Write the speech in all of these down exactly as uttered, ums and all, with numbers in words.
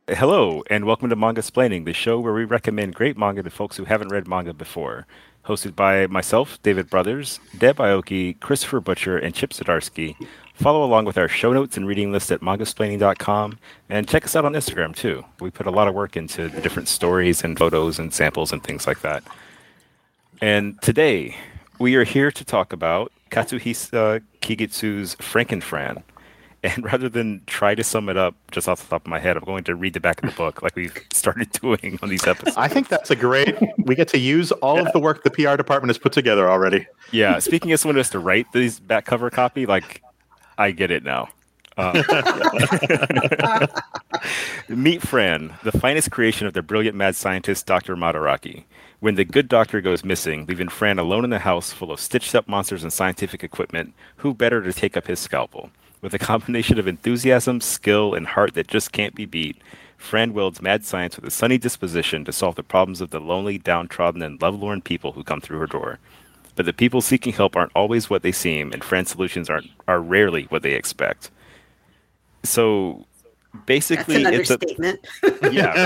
Hello, and welcome to Manga Splaining, the show where we recommend great manga to folks who haven't read manga before. Hosted by myself, David Brothers, Deb Aoki, Christopher Butcher, and Chip Zdarsky. Follow along with our show notes and reading list at manga splaining dot com, and check us out on Instagram too. We put a lot of work into the different stories and photos and samples and things like that. And today, we are here to talk about Katsuhisa Kigitsu's Frankenfran. And rather than try to sum it up just off the top of my head, I'm going to read the back of the book like we've started doing on these episodes. I think that's a great. We get to use all yeah. of the work the P R department has put together already. Yeah. Speaking as someone who has to write these back cover copy, like, I get it now. Uh, Meet Fran, the finest creation of the brilliant mad scientist Doctor Madaraki. When the good doctor goes missing, leaving Fran alone in a house full of stitched-up monsters and scientific equipment, who better to take up his scalpel? With a combination of enthusiasm, skill, and heart that just can't be beat, Fran wields mad science with a sunny disposition to solve the problems of the lonely, downtrodden, and lovelorn people who come through her door. But the people seeking help aren't always what they seem, and Fran's solutions aren't are rarely what they expect. So, basically, That's an it's understatement. a yeah,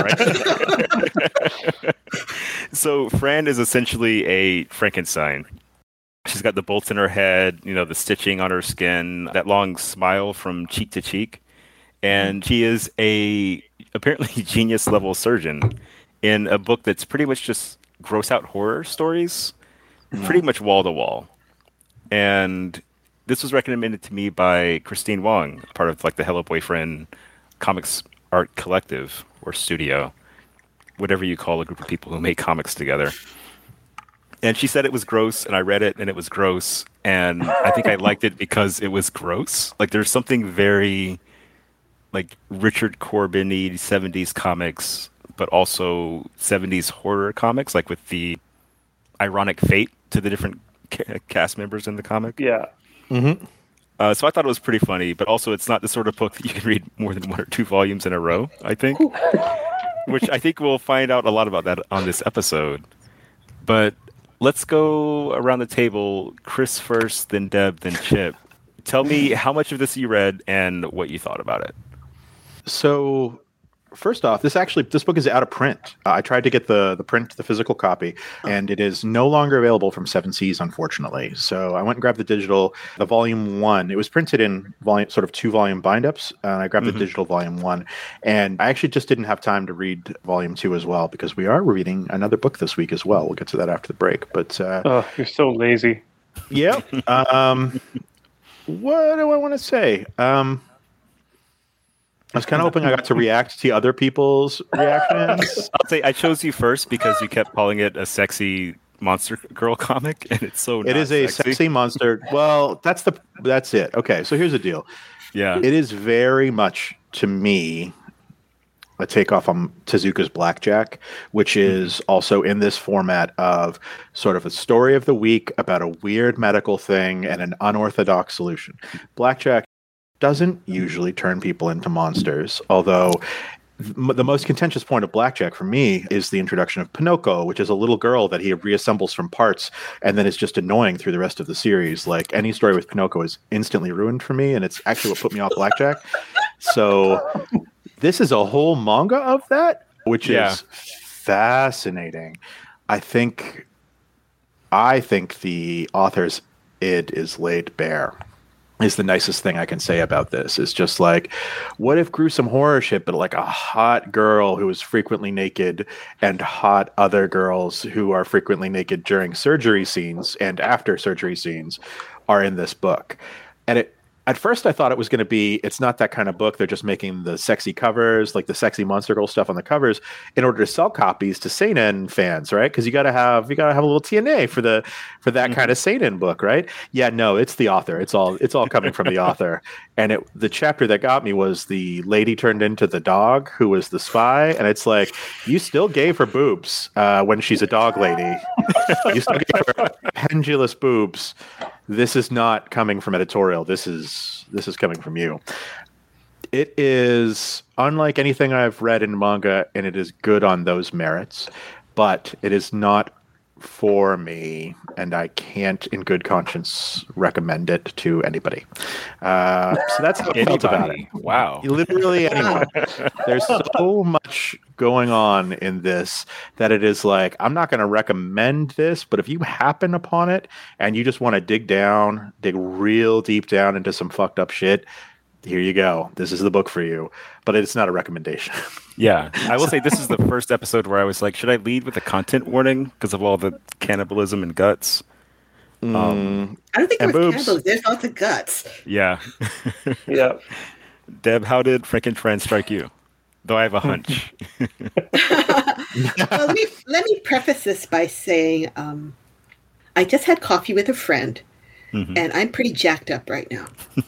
right. So, Fran is essentially a Frankenstein. She's got the bolts in her head, you know, the stitching on her skin, that long smile from cheek to cheek. And she is a apparently genius level surgeon in a book that's pretty much just gross out horror stories, mm. pretty much wall to wall. And this was recommended to me by Christine Wong, part of like the Hello Boyfriend Comics Art Collective or Studio, whatever you call a group of people who make comics together. And she said it was gross, and I read it, and it was gross. And I think I liked it because it was gross. Like, there's something very, like, Richard Corbin-y seventies comics, but also seventies horror comics, like with the ironic fate to the different ca- cast members in the comic. Yeah. Mm-hmm. Uh, so I thought it was pretty funny, but also it's not the sort of book that you can read more than one or two volumes in a row, I think. Which I think we'll find out a lot about that on this episode. But let's go around the table. Chris first, then Deb, then Chip. Tell me how much of this you read and what you thought about it. So, first off, this actually this book is out of print. Uh, I tried to get the the print, the physical copy, and it is no longer available from Seven Seas, unfortunately. So I went and grabbed the digital, the volume one. It was printed in volume, sort of two volume bind ups. And I grabbed mm-hmm. the digital volume one, and I actually just didn't have time to read volume two as well because we are reading another book this week as well. We'll get to that after the break. But uh, oh, you're so lazy. Yeah. um, what do I want to say? Um, I was kind of hoping I got to react to other people's reactions. I'll say I chose you first because you kept calling it a sexy monster girl comic, and it's so. It is a sexy. sexy monster. Well, that's the that's it. Okay, so here's the deal. Yeah, it is very much to me a takeoff on Tezuka's Blackjack, which is mm-hmm. also in this format of sort of a story of the week about a weird medical thing and an unorthodox solution. Blackjack doesn't usually turn people into monsters, although th- the most contentious point of Blackjack for me is the introduction of Pinocchio, which is a little girl that he reassembles from parts and then is just annoying through the rest of the series. Like, any story with Pinocchio is instantly ruined for me, and it's actually what put me off Blackjack. So this is a whole manga of that, which yeah. is fascinating. I think I think the author's id is laid bare. Is the nicest thing I can say about this. Is just like, what if gruesome horror shit, but like a hot girl who is frequently naked and hot other girls who are frequently naked during surgery scenes and after surgery scenes are in this book. And it, at first I thought it was going to be, it's not that kind of book. They're just making the sexy covers, like the sexy monster girl stuff on the covers in order to sell copies to seinen fans, right? Because you got to have, you got to have a little T N A for the, for that mm-hmm. kind of seinen book, right? Yeah, no, it's the author. It's all, it's all coming from the author. And it, the chapter that got me was the lady turned into the dog who was the spy. And it's like, you still gave her boobs uh, when she's a dog lady. You still gave her pendulous boobs. This is not coming from editorial. This is this is coming from you. It is unlike anything I've read in manga, and it is good on those merits, but it is not for me, and I can't, in good conscience, recommend it to anybody. Uh, so that's how I felt about it. Wow. Literally anyone. There's so much going on in this that it is like, I'm not going to recommend this, but if you happen upon it and you just want to dig down, dig real deep down into some fucked up shit, here you go. This is the book for you. But it's not a recommendation. Yeah. I will say this is the first episode where I was like, should I lead with a content warning because of all the cannibalism and guts? Mm. Um, I don't think there's cannibalism. There's lots of guts. Yeah. Yeah. Deb, how did Frankenfran strike you? Though I have a hunch. Well, let me, let me preface this by saying um, I just had coffee with a friend. Mm-hmm. And I'm pretty jacked up right now.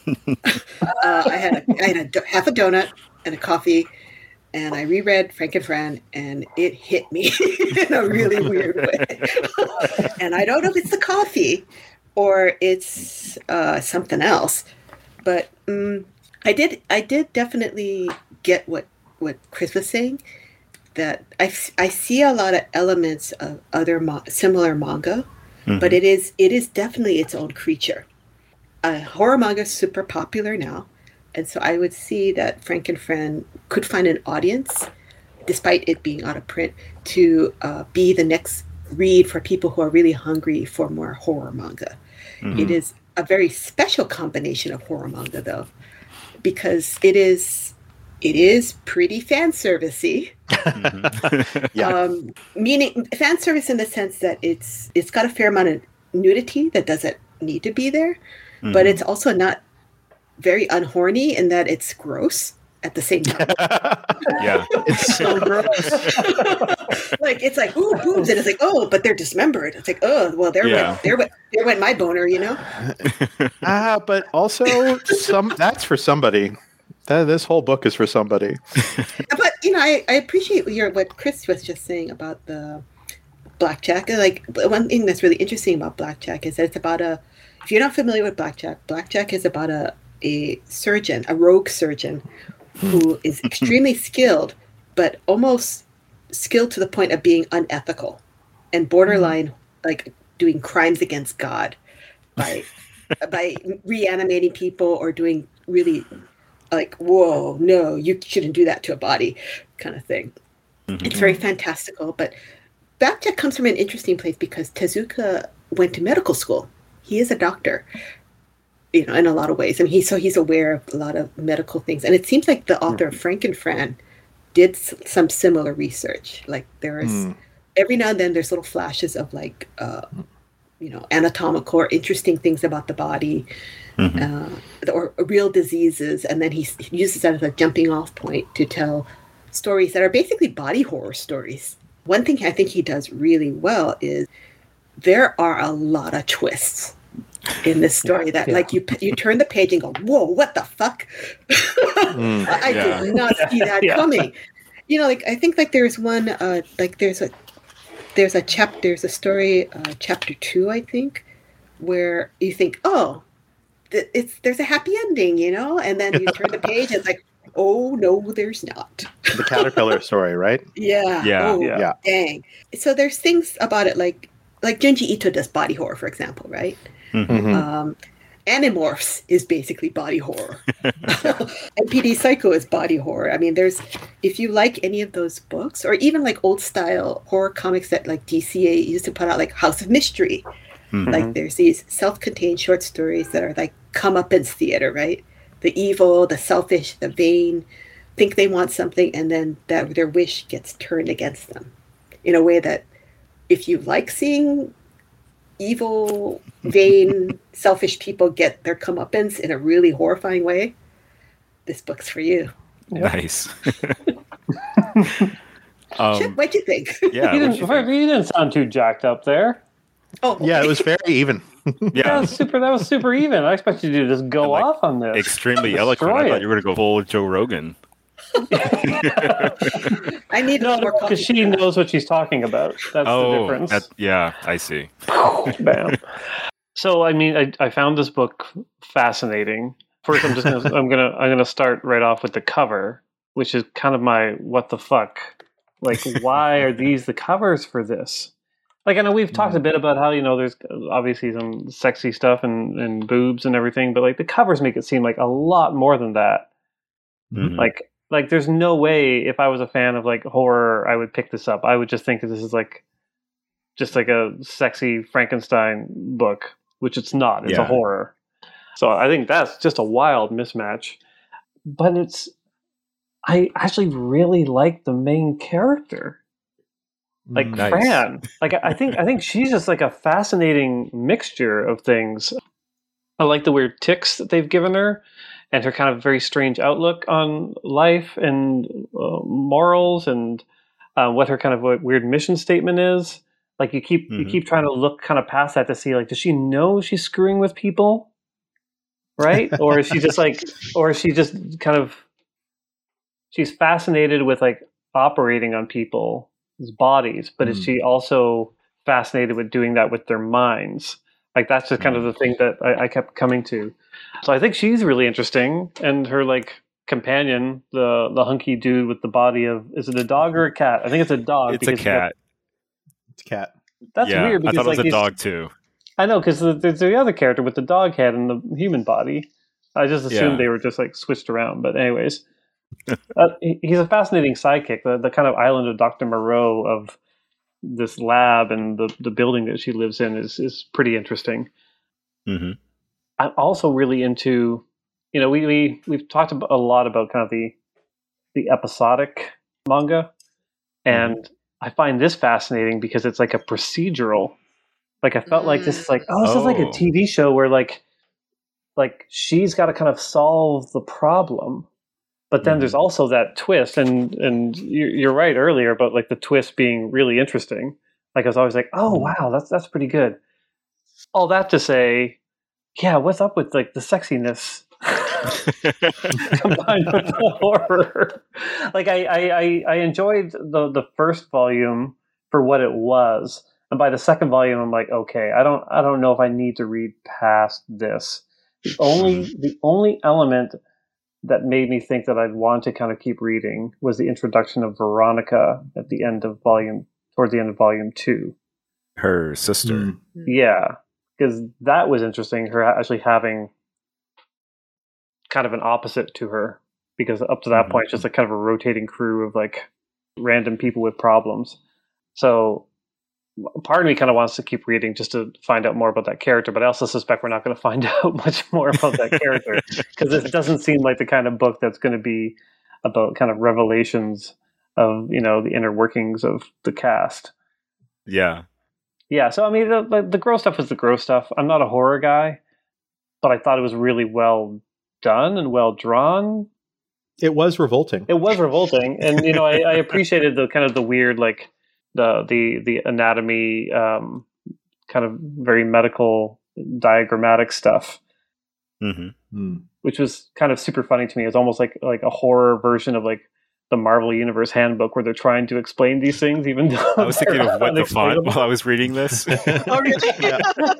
uh, I had, a, I had a do- half a donut and a coffee, and I reread Frankenfran, and it hit me in a really weird way. And I don't know if it's the coffee or it's uh, something else, but um, I did. I did definitely get what, what Chris was saying. That I, I see a lot of elements of other mo- similar manga. Mm-hmm. But it is it is definitely its own creature. Uh, horror manga is super popular now. And so I would see that Frankenfran could find an audience, despite it being out of print, to uh, be the next read for people who are really hungry for more horror manga. Mm-hmm. It is a very special combination of horror manga, though, because it is it is pretty fan servicey. Mm-hmm. yeah. Um, meaning fan service in the sense that it's it's got a fair amount of nudity that doesn't need to be there, mm-hmm. but it's also not very unhorny in that it's gross at the same time. Yeah, it's so gross. Like it's like ooh boobs, and it's like oh, but they're dismembered. It's like oh well, there yeah. went there went there went my boner, you know. Ah, uh, but also some that's for somebody. That, this whole book is for somebody. But you know, I, I appreciate your what Chris was just saying about the Blackjack. Like one thing that's really interesting about Blackjack is that it's about a. If you're not familiar with Blackjack, Blackjack is about a a surgeon, a rogue surgeon, who is extremely skilled, but almost skilled to the point of being unethical and borderline like doing crimes against God by by reanimating people or doing really. Like, whoa, no, you shouldn't do that to a body kind of thing. Mm-hmm. It's very fantastical. But Blackjack comes from an interesting place because Tezuka went to medical school. He is a doctor, you know, in a lot of ways. I mean, he, so he's aware of a lot of medical things. And it seems like the author of Frankenfran did s- some similar research. Like there is, mm. every now and then there's little flashes of like, uh, you know, anatomical or interesting things about the body. Mm-hmm. Uh, or, or real diseases, and then he, he uses that as a jumping off point to tell stories that are basically body horror stories. One thing I think he does really well is there are a lot of twists in this story that yeah. like you you turn the page and go, whoa, what the fuck? mm, I yeah. did not see that yeah. coming. You know, like I think like there's one uh, like there's a there's a chap there's a story uh, chapter two I think where you think oh. It's there's a happy ending, you know, and then you turn the page and it's like, oh no, there's not. The caterpillar story, right? Yeah. Yeah. Oh, yeah. Dang. So there's things about it like like Junji Ito does body horror, for example, right? Mm-hmm. Um, Animorphs is basically body horror. M P D Psycho is body horror. I mean, there's if you like any of those books, or even like old style horror comics that like D C A used to put out, like House of Mystery. Mm-hmm. Like there's these self-contained short stories that are like comeuppance theater, right? The evil, the selfish, the vain, think they want something, and then that their wish gets turned against them in a way that if you like seeing evil, vain, selfish people get their comeuppance in a really horrifying way, this book's for you. Nice. um, What'd you think? Yeah, you didn't, you, think? you didn't sound too jacked up there. Oh, okay. Yeah, it was very even. Yeah, that was super. That was super even. I expected you to just go like, off on this. Extremely eloquent. I thought you were going to go full Joe Rogan. I need no, more because she knows what she's talking about. That's oh, the difference. That, yeah, I see. Bam. So, I mean, I, I found this book fascinating. First, I'm just gonna, I'm gonna I'm gonna start right off with the cover, which is kind of my what the fuck. Like, why are these the covers for this? Like, I know we've talked a bit about how, you know, there's obviously some sexy stuff and, and boobs and everything, but like the covers make it seem like a lot more than that. Mhm. Like, like there's no way if I was a fan of like horror, I would pick this up. I would just think that this is like just like a sexy Frankenstein book, which it's not. It's Yeah. a horror. So I think that's just a wild mismatch. But it's, I actually really like the main character. Like Mm. Nice. Fran, like I I think I think she's just like a fascinating mixture of things. I like the weird tics that they've given her, and her kind of very strange outlook on life and uh, morals, and uh, what her kind of like, weird mission statement is. Like you keep you Mhm. keep trying to look kind of past that to see like, does she know she's screwing with people, right? Or is she just like, or is she just kind of she's fascinated with like operating on people's bodies, but is Mm. she also fascinated with doing that with their minds? Like that's just kind of the thing that I, I kept coming to. So I think she's really interesting, and her like companion, the the hunky dude with the body of, is it a dog or a cat? I think it's a dog. It's a because he's got- cat. It's cat. that's yeah, weird I because thought it was like a these- dog too. I know, because there's the other character with the dog head and the human body. I just assumed Yeah. they were just like switched around. But anyways, uh, he- he's a fascinating sidekick. The, the kind of island of Doctor Moreau of this lab and the, the building that she lives in is is pretty interesting. hmm I'm also really into, you know, we, we we've talked about a lot about kind of the the episodic manga, and I find this fascinating because it's like a procedural. Like I felt like this is like, oh, this is like a Oh. T V show where like like she's got to kind of solve the problem, but then Mhm. there's also that twist, and and you- you're right earlier about like the twist being really interesting. Like I was always like, oh wow, that's that's pretty good. All that to say, yeah, what's up with like the sexiness combined with the horror? Like I, I, I, I enjoyed the the first volume for what it was, and by the second volume, I'm like, okay, I don't I don't know if I need to read past this. The only the only element that made me think that I'd want to kind of keep reading was the introduction of Veronica at the end of volume towards the end of volume two. Her sister. Mm. Yeah, because that was interesting. Her actually having kind of an opposite to her, because up to that Mhm. point, it's just like kind of a rotating crew of like random people with problems. So part of me kind of wants to keep reading just to find out more about that character, but I also suspect we're not going to find out much more about that character, because it doesn't seem like the kind of book that's going to be about kind of revelations of, you know, the inner workings of the cast. Yeah. Yeah, so I mean, the, the, the gross stuff is the gross stuff. I'm not a horror guy, but I thought it was really well done and well drawn. It was revolting. It was revolting, and you know, I, I appreciated the kind of the weird, like the the the anatomy, um, kind of very medical diagrammatic stuff, hmm Mm. which was kind of super funny to me. It's almost like like a horror version of like the Marvel Universe Handbook, where they're trying to explain these things, even though I was thinking they're of what the font unexplainable. while I was reading this. Oh, really? Yeah.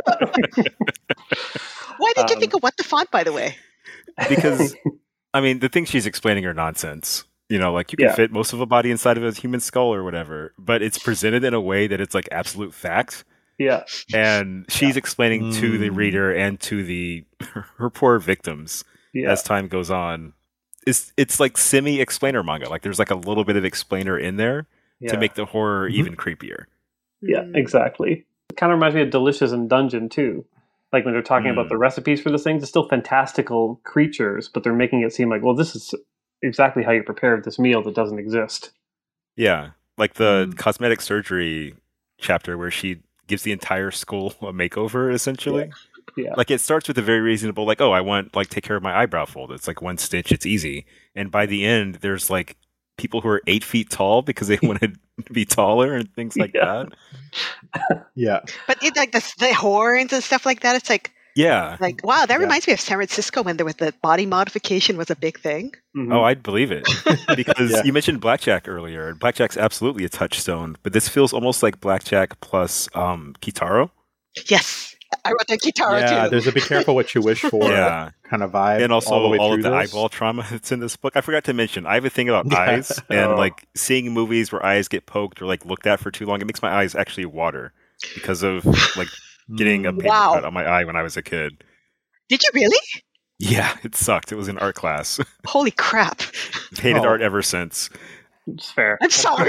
Why did you Um, think of what the font, by the way? Because, I mean, the things she's explaining are nonsense. You know, like you can Yeah. fit most of a body inside of a human skull or whatever, but it's presented in a way that it's like absolute fact. Yeah, And she's explaining to the Mm. reader and to the her poor victims yeah, as time goes on. It's it's like semi explainer manga. Like there's like a little bit of explainer in there yeah. to make the horror Mhm. even creepier. Yeah, Mm. exactly. It kind of reminds me of Delicious and Dungeon too. Like when they're talking Mm. about the recipes for the things, it's still fantastical creatures, but they're making it seem like, well, this is exactly how you prepared this meal that doesn't exist. Yeah, like the Mm. cosmetic surgery chapter where she gives the entire skull a makeover, essentially. Yeah. Like it starts with a very reasonable, like, oh, I want like take care of my eyebrow fold. It's like one stitch, it's easy. And by the end, there's like people who are eight feet tall because they wanted to be taller and things like Yeah. that. Yeah. But it, like the, the horns and stuff like that, it's like, Yeah. like wow, that Yeah. reminds me of San Francisco when there was the body modification was a big thing. Mhm. Oh, I'd believe it. Because Yeah. you mentioned Blackjack earlier. and Blackjack's absolutely a touchstone, but this feels almost like Blackjack plus um, Kitaro. Yes, I wrote that Kitaro Yeah, too. there's a be careful what you wish for Yeah. kind of vibe. And also all, the way all of through the this. eyeball trauma that's in this book. I forgot to mention, I have a thing about Yeah. eyes and Oh. like seeing movies where eyes get poked or like looked at for too long. It makes my eyes actually water. because of like getting a paper Wow. cut on my eye when I was a kid. Did you really? Yeah, it sucked. It was in art class. Holy crap. Hated Oh. art ever since. It's fair. I'm sorry.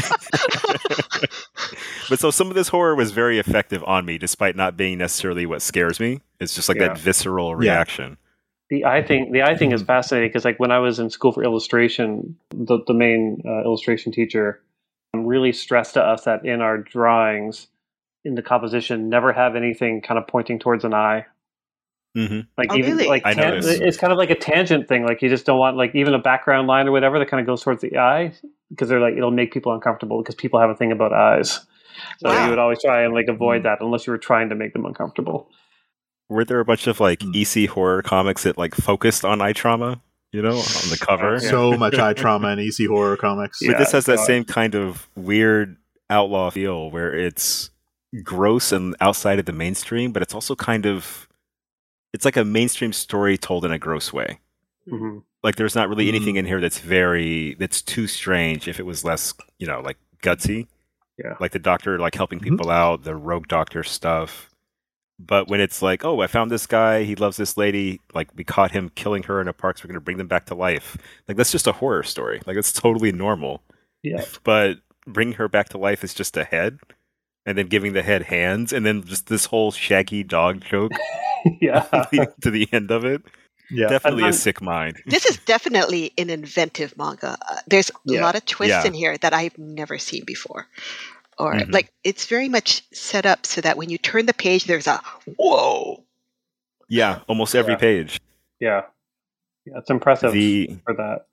But so some of this horror was very effective on me, despite not being necessarily what scares me. It's just like Yeah. that visceral Yeah. reaction. The eye thing, the eye thing is fascinating because, like, when I was in school for illustration, the the main uh, illustration teacher really stressed to us that in our drawings, in the composition, never have anything kind of pointing towards an eye. Mm-hmm. Like Oh, even really? like I tan- noticed. it's kind of like a tangent thing. Like you just don't want like even a background line or whatever that kind of goes towards the eye because they're like it'll make people uncomfortable because people have a thing about eyes. So Wow. you would always try and like avoid Mm. that unless you were trying to make them uncomfortable. Were there a bunch of like Hmm. E C horror comics that like focused on eye trauma, you know, on the cover? Yeah. So much eye trauma and E C horror comics. But Yeah, this has that God. same kind of weird outlaw feel where it's gross and outside of the mainstream, but it's also kind of it's like a mainstream story told in a gross way. hmm Like there's not really Mm. anything in here that's very that's too strange if it was less, you know, like gutsy. Yeah. Like the doctor like helping Mhm. people out, the rogue doctor stuff. But when it's like, oh, I found this guy, he loves this lady, like we caught him killing her in a park, so we're gonna bring them back to life. Like that's just a horror story. Like it's totally normal. Yeah. But bringing her back to life is just a head, and then giving the head hands, and then just this whole shaggy dog joke yeah. to the end of it. Yeah. Definitely I'm- a sick mind. This is definitely an inventive manga. Uh, there's a Yeah. lot of twists Yeah. in here that I've never seen before. Or Mhm. like it's very much set up so that when you turn the page, there's a whoa. Yeah, almost every Yeah. page. Yeah. Yeah. It's impressive The for that.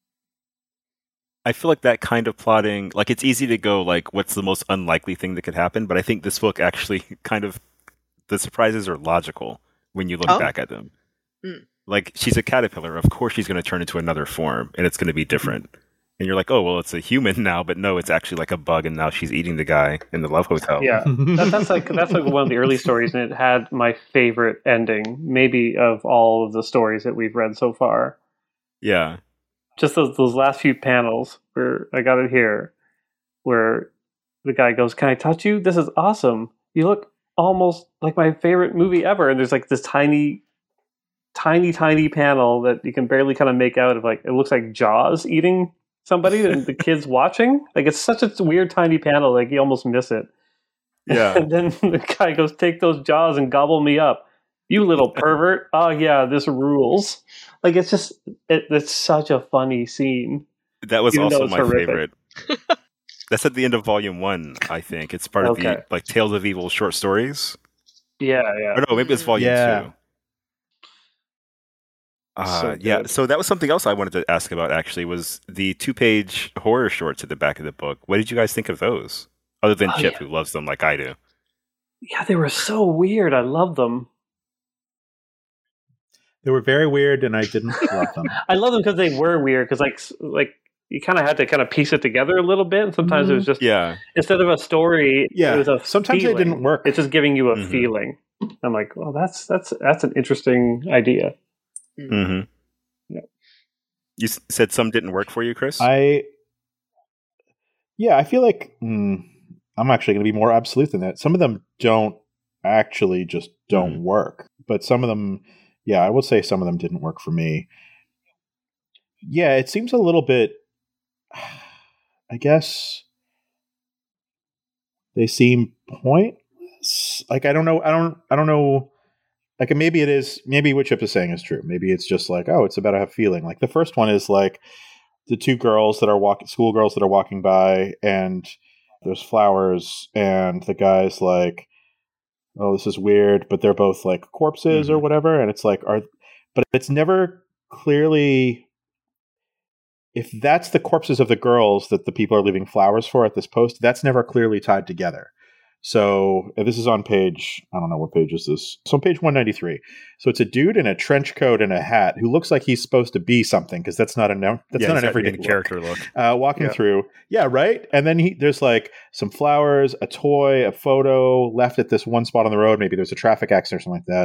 I feel like that kind of plotting, like it's easy to go like, what's the most unlikely thing that could happen? But I think this book actually kind of the surprises are logical when you look Oh. back at them. Mm. Like she's a caterpillar, of course she's going to turn into another form, and it's going to be different. And you're like, oh well, it's a human now, but no, it's actually like a bug, and now she's eating the guy in the Love Hotel. Yeah. That, that's like that's like one of the early stories, and it had my favorite ending, maybe of all of the stories that we've read so far. yeah, Just those those last few panels where I got it here, where the guy goes, "Can I touch you? This is awesome. You look almost like my favorite movie ever." And there's like this tiny, tiny, tiny panel that you can barely kind of make out of like it looks like Jaws eating somebody, and the kid's watching. Like it's such a weird tiny panel, like you almost miss it. yeah. And then the guy goes, "Take those jaws and gobble me up, you little pervert." Oh yeah, this rules. Like it's just, it, it's such a funny scene. That was Even though also it's my horrific. favorite. That's at the end of volume one, I think. It's part of Okay. the like Tales of Evil short stories. Yeah, yeah. Or no, maybe it's volume Yeah. two. Uh, So yeah, good. so that was something else I wanted to ask about. Actually, was the two-page horror shorts at the back of the book. What did you guys think of those? Other than Oh, Chip, yeah. who loves them like I do. Yeah, they were so weird. I love them. They were very weird, and I didn't love them. I love them because they were weird. Because like, s- like you kind of had to kind of piece it together a little bit. And sometimes it was just Yeah, instead of a story, Yeah, it was a sometimes feeling. they didn't work. It's just giving you a Mhm. feeling. I'm like, well, that's that's that's an interesting idea. mm-hmm. Yeah. You s- said some didn't work for you, Chris. I, yeah, I feel like mm, I'm actually going to be more absolute than that. Some of them don't actually just don't Mhm. work, but some of them, yeah, I would say some of them didn't work for me. Yeah, it seems a little bit, I guess, they seem pointless. Like I don't know, I don't, I don't know. Like maybe it is, maybe what Chip is saying is true. Maybe it's just like, oh, it's about a feeling. Like the first one is like the two girls that are walking, schoolgirls that are walking by, and there's flowers, and the guy's like, oh, this is weird, but they're both like corpses or Mhm. whatever, and it's like, are, but it's never clearly, if that's the corpses of the girls that the people are leaving flowers for at this post, that's never clearly tied together. So uh, this is on page, I don't know what page is this. It's on page one ninety-three. So it's a dude in a trench coat and a hat who looks like he's supposed to be something, because that's not a no, that's yeah, not he's an got everyday the look. character look. Uh, walking Yeah. through, yeah, right. And then he there's like some flowers, a toy, a photo left at this one spot on the road. Maybe there's a traffic accident or something like that.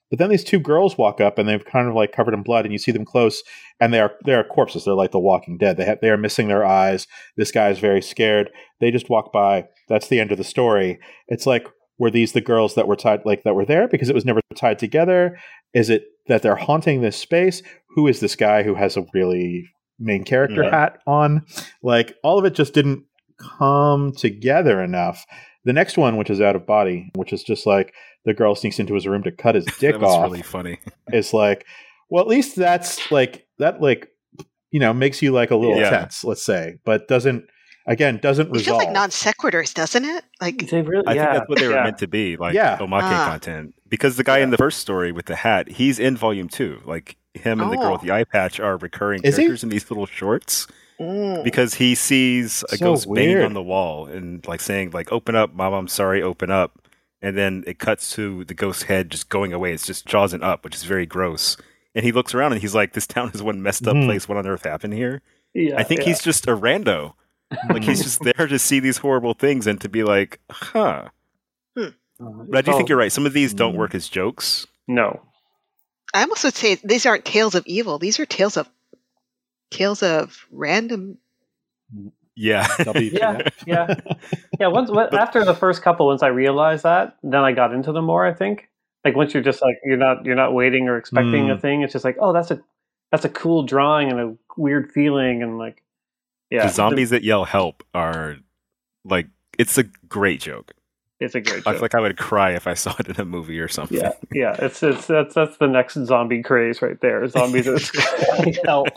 But then these two girls walk up, and they've kind of like covered in blood, and you see them close, and they are they are corpses. They're like the Walking Dead. They have, they are missing their eyes. This guy is very scared. They just walk by. That's the end of the story. It's like, were these the girls that were tied, like that were there because it was never tied together? Is it that they're haunting this space? Who is this guy who has a really main character Yeah. hat on? Like, all of it just didn't come together enough. The next one, which is Out of Body, which is just like the girl sneaks into his room to cut his dick That was off, really funny. is like, well, at least that's like that, like, you know, makes you like a little Yeah. tense, let's say, but doesn't, again, doesn't It feels resolve. like non sequiturs, doesn't it? Like, They really, I yeah, think that's what they were yeah. meant to be, like Yeah. omake Ah. content. Because the guy in the first story with the hat, he's in volume two. Like him and the girl Oh. with the eye patch are recurring Is he? characters in these little shorts. mm. Because he sees a So ghost banging weird. on the wall and like saying like "Open up, Mom, I'm sorry, open up," and then it cuts to the ghost's head just going away. It's just jawsing up, which is very gross. And he looks around and he's like, "This town is one messed up Mhm. place. What on earth happened here?" Yeah, I think yeah. he's just a rando. Like he's just there to see these horrible things and to be like, "Huh." But I do think Oh, you're right. Some of these don't Mm. work as jokes. No. I almost would say these aren't tales of evil. These are tales of tales of random. Yeah. W T F. Yeah, yeah, yeah. Once when, after the first couple, once I realized that, then I got into them more. I think like once you're just like you're not you're not waiting or expecting a Mm. thing. It's just like, oh, that's a that's a cool drawing and a weird feeling and like yeah, The zombies that yell "help" are like it's a great joke. It's a great I joke. feel like I would cry if I saw it in a movie or something. Yeah, yeah. It's it's that's that's the next zombie craze right there. Zombies that help.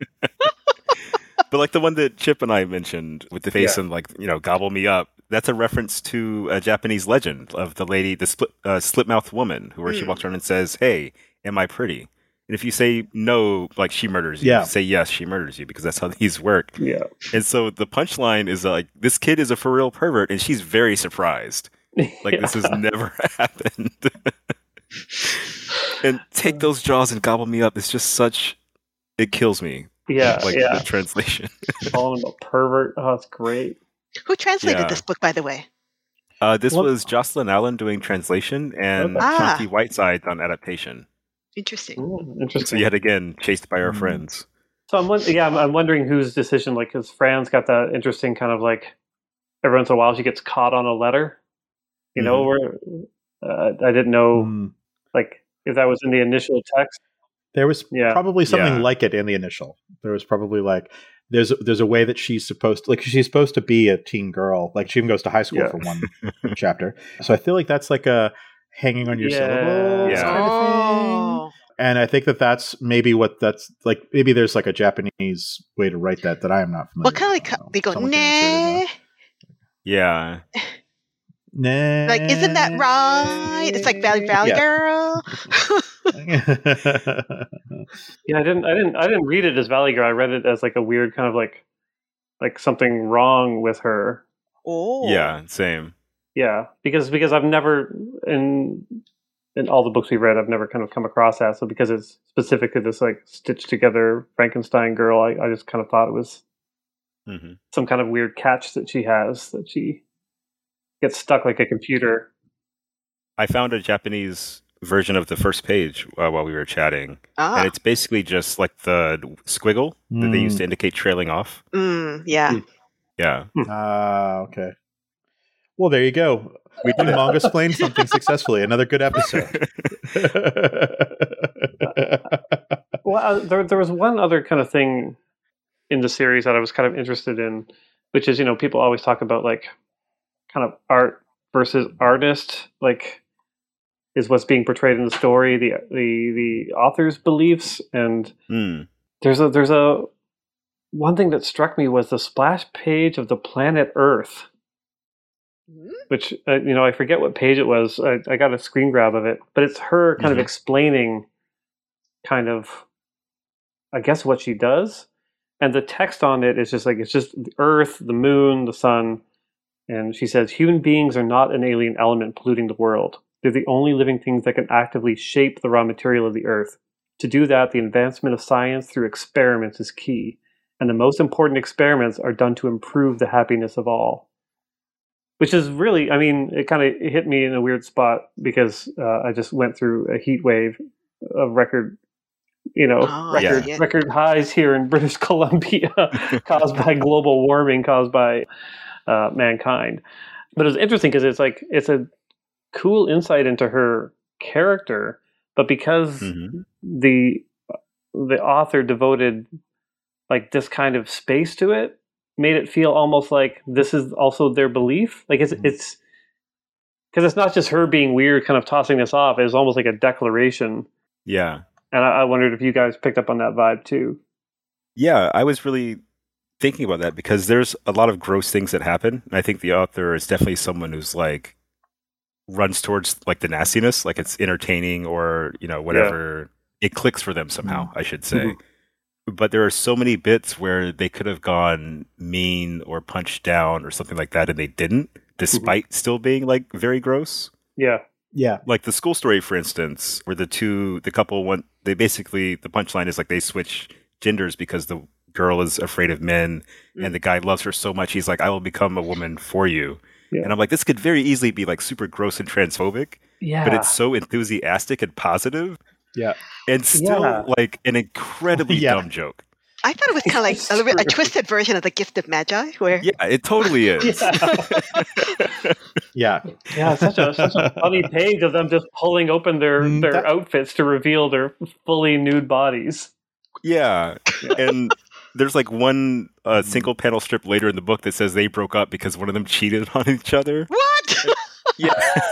But like the one that Chip and I mentioned with the face Yeah. and like, you know, gobble me up, that's a reference to a Japanese legend of the lady, the split, uh, split mouth woman, who where she Mm. walks around and says, "Hey, am I pretty?" And if you say no, like she murders you. Yeah. If you say yes, she murders you because that's how these work. Yeah, And so the punchline is like, this kid is a for real pervert, and she's very surprised. Like Yeah. this has never happened. And take those jaws and gobble me up. It's just such, it kills me. Yeah, Like yeah. the translation. Calling him a pervert. Oh, it's great. Who translated Yeah. this book, by the way? Uh, this What- was Jocelyn Allen doing translation and Okay. Ah. Shanti Whiteside on adaptation. Interesting. Mm, interesting. So yet again, chased by our Mm. friends. So I'm won- yeah, I'm, I'm wondering whose decision, like, because Fran's got that interesting kind of like every once in a while she gets caught on a letter, you know, where uh, I didn't know Mm. like if that was in the initial text. There was Yeah. probably something Yeah. like it in the initial. There was probably like there's there's a way that she's supposed to, like she's supposed to be a teen girl. Like she even goes to high school Yeah. for one chapter. So I feel like that's like a hanging on your Yeah. syllables Yeah. kind of thing. Oh, And I think that that's maybe what that's like. Maybe there's like a Japanese way to write that that I am not familiar. what kind of with. like I don't know. they go Someone can insert it nah? in Yeah. there. Nah. Like, isn't that right? It's like Valley Valley Yeah. Girl. Yeah, I didn't, I didn't, I didn't read it as Valley Girl. I read it as like a weird kind of like like something wrong with her. Oh, Yeah, same. Yeah, because because I've never in in all the books we've read, I've never kind of come across that. So because it's specific to this like stitched together Frankenstein girl, I, I just kind of thought it was hmm some kind of weird catch that she has that she gets stuck like a computer. I found a Japanese version of the first page uh, while we were chatting, Ah, and it's basically just like the squiggle that they Mm. use to indicate trailing off. mm, yeah. Yeah, Ah, okay. Well, there you go. we We did it. manga explained something successfully. Another good episode. Well, uh, there there was one other kind of thing in the series that I was kind of interested in, which is, you know, people always talk about like kind of art versus artist, like is what's being portrayed in the story, the the the author's beliefs, and Mm. there's a there's a one thing that struck me was the splash page of the planet Earth, Mm, which uh, you know, I forget what page it was. I, I got a screen grab of it, but it's her kind Mhm. of explaining kind of, I guess, what she does, and the text on it is just like it's just the Earth, the Moon, the Sun, and she says human beings are not an alien element polluting the world. They're the only living things that can actively shape the raw material of the Earth. To do that, the advancement of science through experiments is key, and the most important experiments are done to improve the happiness of all. which is really, I mean, it kind of hit me in a weird spot because uh, I just went through a heat wave of record, you know, Oh, record yeah. record highs here in British Columbia caused by global warming, caused by uh, mankind. But it's interesting because it's like, it's a cool insight into her character, but because Mm-hmm. the the author devoted like this kind of space to it, made it feel almost like this is also their belief. Like it's Mhm. it's because it's not just her being weird, kind of tossing this off. It's almost like a declaration. Yeah. And I, I wondered if you guys picked up on that vibe too. Yeah, I was really thinking about that because there's a lot of gross things that happen. And I think the author is definitely someone who's like runs towards like the nastiness, like it's entertaining or, you know, whatever. It clicks for them somehow, I should say. Mhm. But there are so many bits where they could have gone mean or punched down or something like that, and they didn't, despite still being like very gross. Yeah. Yeah. Like the school story, for instance, where the two, the couple went, they basically, the punchline is like they switch genders because the girl is afraid of men and the guy loves her so much, he's like, I will become a woman for you. Yeah. And I'm like, this could very easily be like super gross and transphobic, Yeah. but it's so enthusiastic and positive Yeah. and still Yeah. like an incredibly Yeah. dumb joke. I thought it was kind of like a, little bit, a twisted version of the Gift of Magi, where Yeah, it totally is. Yeah. Yeah. Yeah, it's such a such a funny page of them just pulling open their, Mm, their that- outfits to reveal their fully nude bodies. Yeah. And there's like one uh, single panel strip later in the book that says they broke up because one of them cheated on each other. what? Yeah.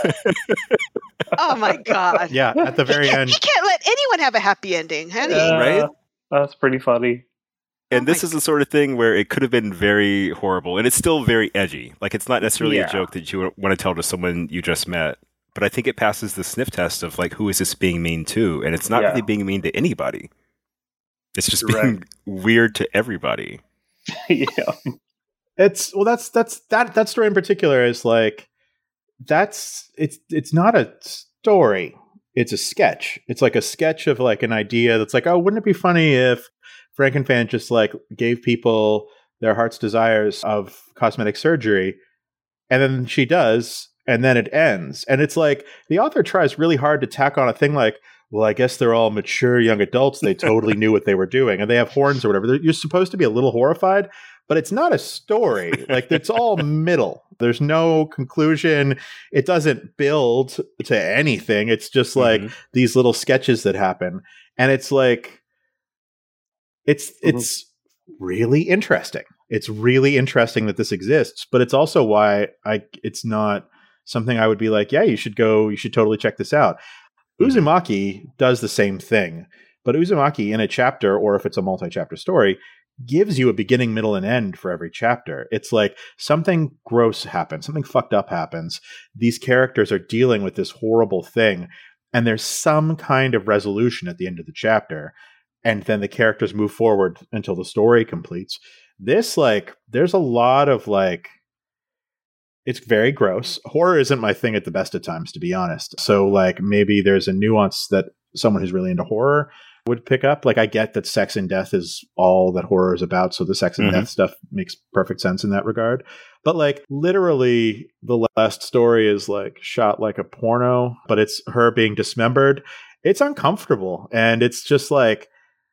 Oh my god! Yeah. At the very he, can't, end. he can't let anyone have a happy ending, honey. Uh, Right? That's pretty funny. And Oh this my is the sort of thing where it could have been very horrible, and it's still very edgy. Like, it's not necessarily Yeah. a joke that you want to tell to someone you just met, but I think it passes the sniff test of, like, who is this being mean to? And it's not Yeah. really being mean to anybody. It's just You're being weird to everybody. Yeah. It's well that's that's that that story in particular is like that's it's it's not a story. It's a sketch. It's like a sketch of like an idea that's like, oh, wouldn't it be funny if Frankenfan just like gave people their heart's desires of cosmetic surgery, and then she does, and then it ends. And it's like the author tries really hard to tack on a thing like, well, I guess they're all mature young adults. They totally knew what they were doing, and they have horns or whatever. They're- You're supposed to be a little horrified, but it's not a story. Like, it's all middle. There's no conclusion. It doesn't build to anything. It's just like Mhm. these little sketches that happen, and it's like it's it's really interesting. It's really interesting that this exists, but it's also why I it's not something I would be like, yeah, you should go, you should totally check this out. Uzumaki does the same thing, but Uzumaki in a chapter, or if it's a multi-chapter story, gives you a beginning, middle, and end for every chapter. It's like something gross happens, something fucked up happens. These characters are dealing with this horrible thing, and there's some kind of resolution at the end of the chapter, and then the characters move forward until the story completes. This, like, there's a lot of, like, it's very gross. Horror isn't my thing at the best of times, to be honest. So, like, maybe there's a nuance that someone who's really into horror would pick up. Like, I get that sex and death is all that horror is about, so the sex and Mhm. death stuff makes perfect sense in that regard. But, like, literally, the last story is, like, shot like a porno, but it's her being dismembered. It's uncomfortable, and it's just, like,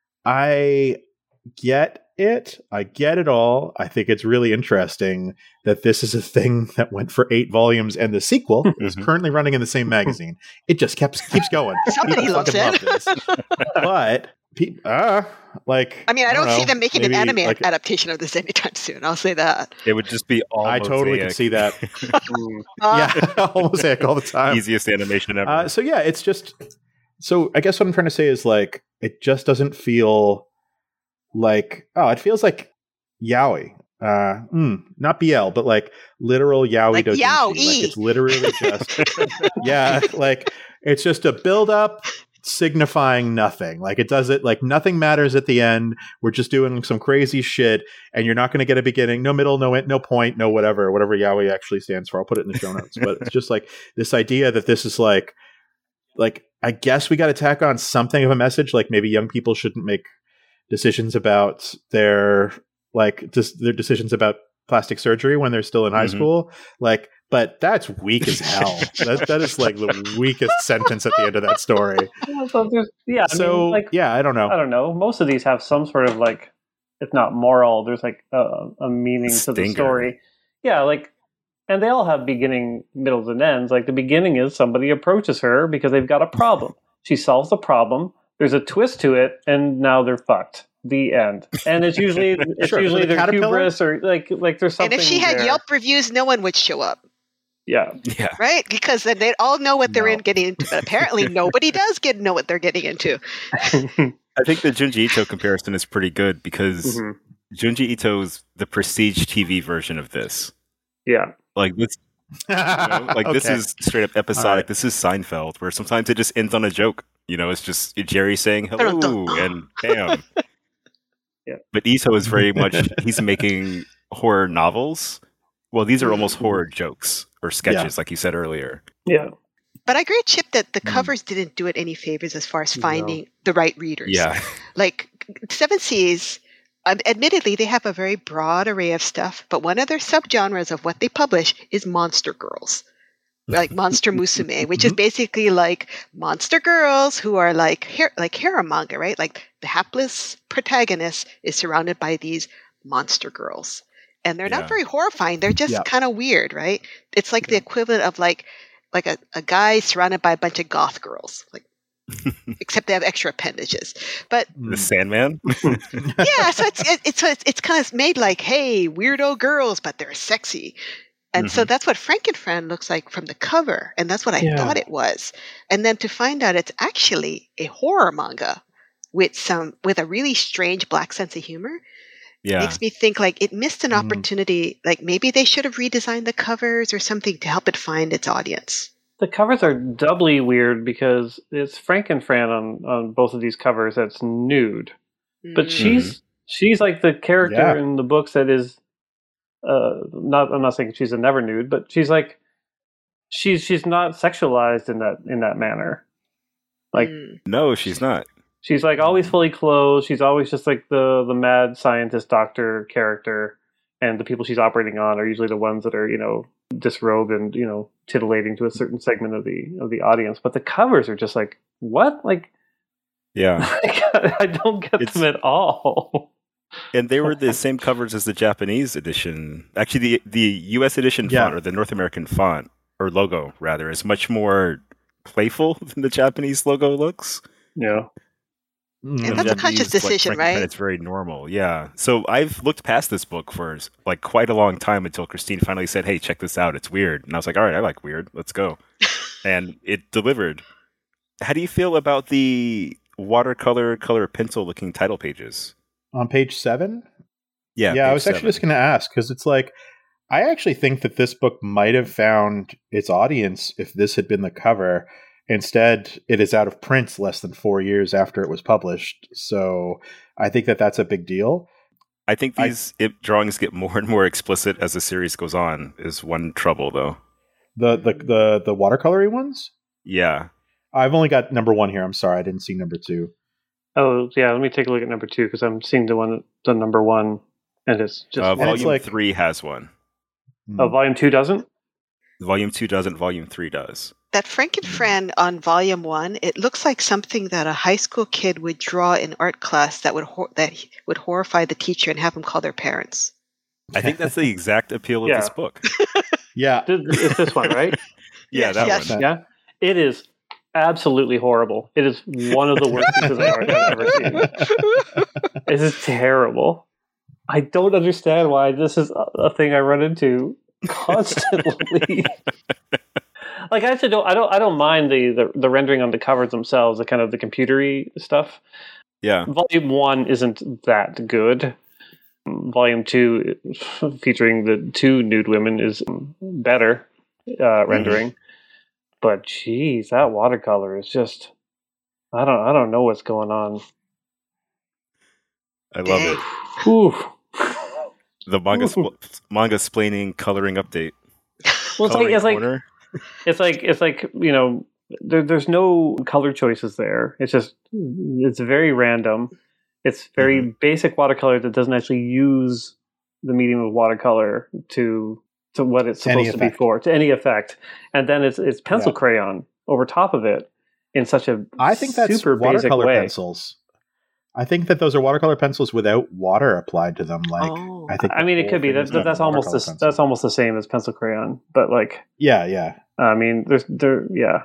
I get it. I get it all. I think it's really interesting that this is a thing that went for eight volumes, and the sequel is Mhm. currently running in the same magazine. It just keeps keeps going. Somebody People loves fucking it. love this. But pe- uh, like I mean, I don't, see know, them making maybe, an anime like, adaptation of this anytime soon. I'll say that. It would just be all I totally mosaic. could see that. Mm. Uh, Yeah, almost like all the time. Easiest animation ever. Uh, so yeah, it's just. So I guess what I'm trying to say is, like, it just doesn't feel like, oh, it feels like yaoi. Uh, mm, not B L, but like literal yaoi Like doujinshi. yaoi. Like, it's literally just yeah, like it's just a build up signifying nothing. Like, it does it like nothing matters at the end. We're just doing some crazy shit, and you're not going to get a beginning, no middle, no end, no point, no whatever, whatever yaoi actually stands for. I'll put it in the show notes. But it's just like this idea that this is like, like I guess we got to tack on something of a message. Like, maybe young people shouldn't make decisions about their like just their decisions about plastic surgery when they're still in high Mhm. school. Like, but that's weak as hell. that that is like the weakest sentence at the end of that story. Yeah, so, there's- yeah, I So mean, like, yeah, I don't know. I don't know. Most of these have some sort of like, if not moral, there's like a, a meaning to the Stinger. story. Yeah, like, and they all have beginning, middles, and ends. Like the beginning is somebody approaches her because they've got a problem. She solves the problem. There's a twist to it, and now they're fucked. The end. And it's usually it's Sure. usually The their caterpillar? hubris or like like there's something. And if she had there. Yelp reviews, no one would show up, Yeah. Yeah. right? Because then they'd all know what they're No. in getting into. But apparently, nobody does get know what they're getting into. I think the Junji Ito comparison is pretty good because Mhm. Junji Ito's the prestige T V version of this. Yeah. Like this, you know, like this Okay. is straight up episodic. All right. This is Seinfeld, where sometimes it just ends on a joke. You know, it's just Jerry saying hello and bam. Yeah. But Ito is very much he's making horror novels. Well, these are almost horror jokes or sketches, like you said earlier. Yeah. But I agree, with Chip, that the Mm. covers didn't do it any favors as far as No. finding the right readers. Yeah. Like Seven Seas, um, admittedly, they have a very broad array of stuff, but one of their subgenres of what they publish is monster girls, like monster musume, which is basically like monster girls who are like har- like harem manga, right? Like the hapless protagonist is surrounded by these monster girls, and they're Yeah. not very horrifying. They're just Yeah. kind of weird, right? It's like the equivalent of like like a, a guy surrounded by a bunch of goth girls, like except they have extra appendages. But The Sandman. yeah, so it's it, it's so it's, it's kind of made like, hey, weirdo girls, but they're sexy. And so that's what Frankenfran looks like from the cover, and that's what I Yeah. thought it was. And then to find out it's actually a horror manga with some with a really strange black sense of humor Yeah. makes me think like it missed an Mm. opportunity. Like maybe they should have redesigned the covers or something to help it find its audience. The covers are doubly weird because it's Frankenfran on, on both of these covers that's nude. But Mm. she's she's like the character Yeah. in the books that is uh not I'm not saying she's a never nude, but she's like she's she's not sexualized in that in that manner. Like Mm. No, she's not. she's like always fully clothed. She's always just like the the mad scientist doctor character, and the people she's operating on are usually the ones that are, you know, disrobed and, you know, titillating to a certain segment of the of the audience. But the covers are just like, what? Like Yeah. I don't get It's- them at all. And they were the same covers as the Japanese edition. Actually, the the U S edition Yeah. font, or the North American font, or logo, rather, is much more playful than the Japanese logo looks. Yeah. And Mm. that's a conscious Japanese, like, decision, Frankenstein, right? It's very normal, yeah. So I've looked past this book for like quite a long time until Christine finally said, "Hey, check this out. It's weird." And I was like, "All right, I like weird. Let's go." And it delivered. How do you feel about the watercolor, color pencil looking title pages? On page seven? Yeah, Yeah, I page was actually seven. just going to ask because it's like, I actually think that this book might have found its audience if this had been the cover. Instead, it is out of print less than four years after it was published. So I think that that's a big deal. I think I- these it, drawings get more and more explicit as the series goes on. Is one trouble though. The the the the watercolory ones? Yeah, I've only got number one here. I'm sorry, I didn't see number two. Oh yeah, let me take a look at number two because I'm seeing the one, the number one, and it's just uh, And it's volume like- three has one. oh, volume two doesn't. Volume two doesn't. Volume three does. That Frankenfran on volume one, it looks like something that a high school kid would draw in art class that would hor- that he- would horrify the teacher and have them call their parents. I think that's the exact appeal of Yeah. this book. Yeah, Th- It's this one, right? Yeah, Yes, that yes. one. Yeah, it is absolutely horrible. It is one of the worst pieces of art I've ever seen. It is terrible. I don't understand why this is a a thing I run into constantly. Like I actually don't, I don't, I don't mind the, the the rendering on the covers themselves, the kind of the computery stuff. Yeah, Volume one isn't that good. Volume two, featuring the two nude women, is better uh, rendering. But geez, that watercolor is just, I don't, I don't know what's going on. I love it. Ooh. The manga Ooh. spl- manga splaining coloring update. Well, it's like, Coloring it's like, corner. it's like, it's like, you know, there, there's no color choices there. It's just, it's very random. It's very Mm-hmm. basic watercolor that doesn't actually use the medium of watercolor to to what it's supposed Any to be effect. for, to any effect, and then it's it's pencil Yeah. crayon over top of it in such a I think that's super basic watercolor way. pencils. I think that those are watercolor pencils without water applied to them. Like, Oh. I think. I the mean, it whole could be thing that, is that done that's in almost watercolor the, pencil. that's almost the same as pencil crayon, but like, Yeah, yeah. I mean, there's there, yeah,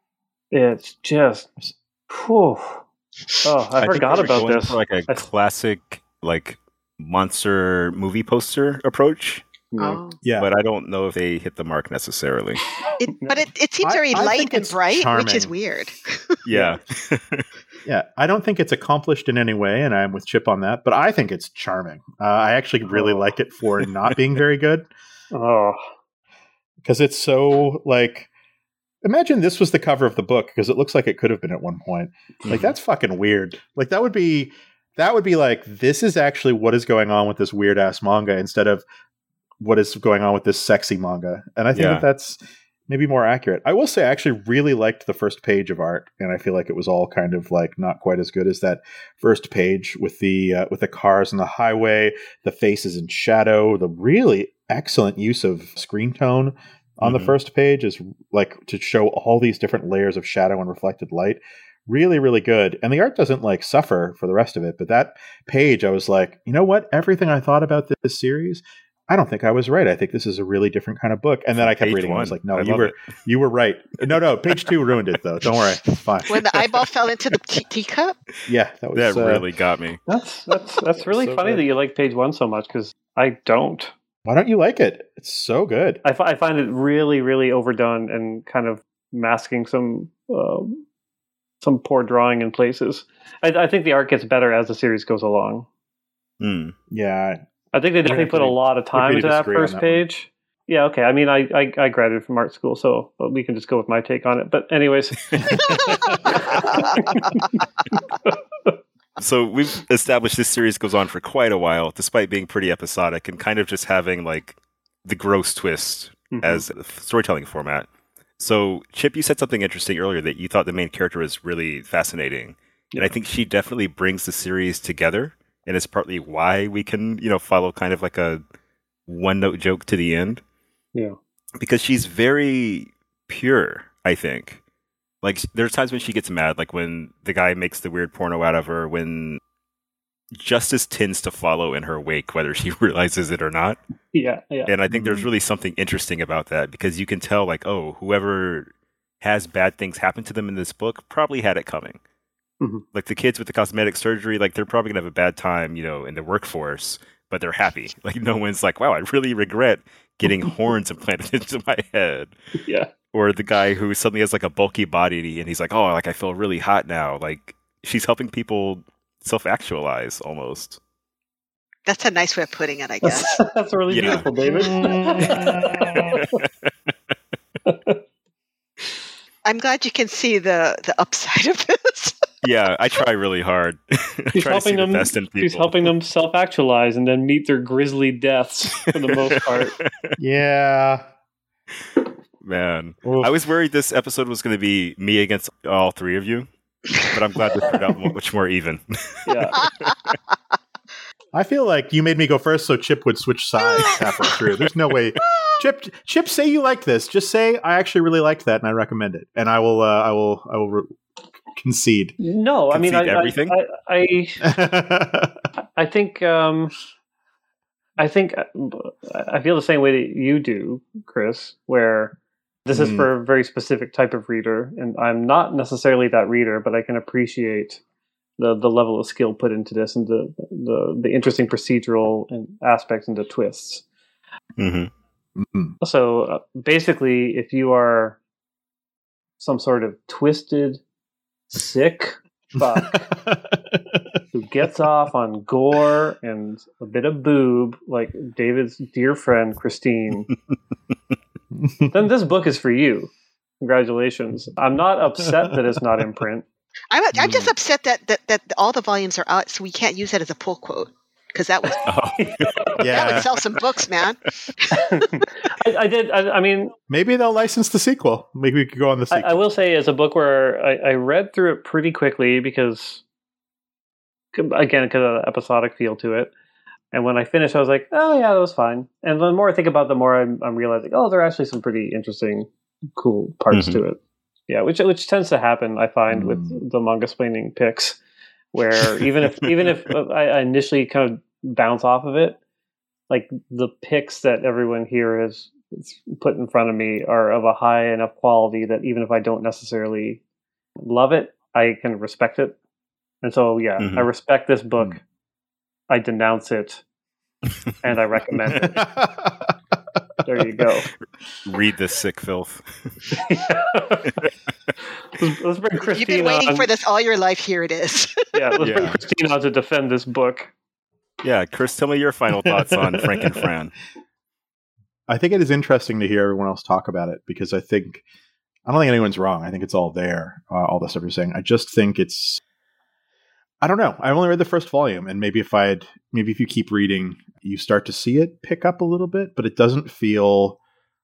it's just, whew. Oh, I, I think forgot they were about going this. for like a I- classic like monster movie poster approach, Oh. Yeah. but I don't know if they hit the mark necessarily. It, but it, it seems I- very I light think and it's bright, which is charming. weird. Yeah. Yeah, I don't think it's accomplished in any way, and I'm with Chip on that. But I think it's charming. Uh, I actually really Oh. like it for not being very good, Oh, because it's so like. Imagine this was the cover of the book, because it looks like it could have been at one point. Like Mhm. that's fucking weird. Like that would be that would be like this is actually what is going on with this weird ass manga instead of what is going on with this sexy manga. And I think Yeah. that that's maybe more accurate. I will say I actually really liked the first page of art, and I feel like it was all kind of like not quite as good as that first page with the uh, with the cars on the highway, the faces in shadow, the really excellent use of screen tone on Mhm. the first page is like to show all these different layers of shadow and reflected light. Really, really good. And the art doesn't like suffer for the rest of it. But that page, I was like, you know what? Everything I thought about this series, I don't think I was right. I think this is a really different kind of book. And then I kept Page reading. And I was one. like, no, I you love were it. you were right. No, no, page two ruined it though. Don't worry, it's fine. When the eyeball fell into the tea- teacup? Yeah, that was That uh, really got me. that's that's that's really So funny good. that you like page one so much because I don't. Why don't you like it? It's so good. I, fi- I find it really, really overdone and kind of masking some um, some poor drawing in places. I, I think the art gets better as the series goes along. Hmm. Yeah, I think they definitely put a lot of time agree to into that disagree on first that one. page. Yeah, okay. I mean, I, I, I graduated from art school, so but we can just go with my take on it. But anyways, So we've established this series goes on for quite a while, despite being pretty episodic and kind of just having like the gross twist Mhm. as a storytelling format. So Chip, you said something interesting earlier that you thought the main character was really fascinating. And I think she definitely brings the series together, and it's partly why we can, you know, follow kind of like a one-note joke to the end. yeah, Because she's very pure, I think. Like, there's times when she gets mad, like when the guy makes the weird porno out of her, when justice tends to follow in her wake, whether she realizes it or not. yeah, yeah. And I think there's Mhm. really something interesting about that, because you can tell, like, oh, whoever has bad things happen to them in this book probably had it coming. Mhm. Like the kids with the cosmetic surgery, like they're probably gonna have a bad time, you know, in the workforce, but they're happy. Like no one's like, wow, I really regret getting horns implanted into my head. yeah. Or the guy who suddenly has like a bulky body and he's like, oh, like I feel really hot now. Like she's helping people self-actualize almost. That's a nice way of putting it, I guess. That's, that's really Yeah. beautiful, David. I'm glad you can see the, the upside of this. Yeah, I try really hard. I She's try to see helping the them. best in people. She's helping them self-actualize and then meet their grisly deaths for the most part. yeah. Man, Oof. I was worried this episode was going to be me against all three of you, but I'm glad this turned out mu- much more even. Yeah. I feel like you made me go first, so Chip would switch sides halfway through. There's no way. Chip, Chip, say you like this. Just say I actually really liked that, and I recommend it, and I will. Uh, I will. I will re- concede. No, I mean, I, Concede everything? I, I, I, I think, um, I think, I feel the same way that you do, Chris. Where this is Hmm. for a very specific type of reader, and I'm not necessarily that reader, but I can appreciate the the level of skill put into this, and the the, the interesting procedural and aspects and the twists. hmm Mhm. So uh, basically, if you are some sort of twisted, sick fuck who gets off on gore and a bit of boob, like David's dear friend Christine, then this book is for you. Congratulations. I'm not upset that it's not in print. I'm, I'm just Mm. upset that, that, that all the volumes are out, so we can't use that as a pull quote. Because that, would Oh. that would yeah, sell some books, man. I, I did. I, I mean, maybe they'll license the sequel. Maybe we could go on the I, sequel. I will say, it's a book where I, I read through it pretty quickly because, again, because of the episodic feel to it. And when I finished, I was like, oh yeah, that was fine. And the more I think about it, the more I'm, I'm realizing, oh, there are actually some pretty interesting, cool parts Mm-hmm. to it. Yeah, which which tends to happen, I find, Mm. with the manga splaining picks, where even if even if I I initially kind of bounce off of it, like the picks that everyone here has put in front of me are of a high enough quality that even if I don't necessarily love it, I can respect it. And so, yeah, Mhm. I respect this book. Mm. I denounce it, and I recommend it. There you go. Read this sick filth. let's, let's bring Christine You've been waiting on. for this all your life. Here it is. Yeah, let's bring Yeah. Christine on to defend this book. Yeah, Chris, tell me your final thoughts on Frank and Fran. I think it is interesting to hear everyone else talk about it because I think I don't think anyone's wrong. I think it's all there, uh, all the stuff you're saying. I just think it's I don't know. I only read the first volume, and maybe if I'd maybe if you keep reading, you start to see it pick up a little bit, but it doesn't feel.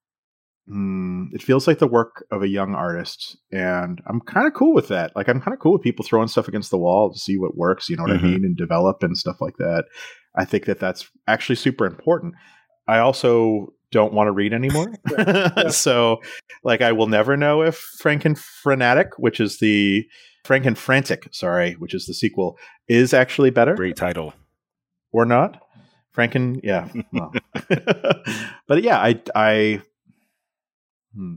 Mm, it feels like the work of a young artist, and I'm kind of cool with that. Like I'm kind of cool with people throwing stuff against the wall to see what works. You know what Mhm. I mean, and develop and stuff like that. I think that that's actually super important. I also don't want to read anymore, so like I will never know if Frankenfanatic, which is the Frankenfrantic, sorry, which is the sequel, is actually better Great title. or not. Franken, yeah. Well. But yeah, I, I, hmm.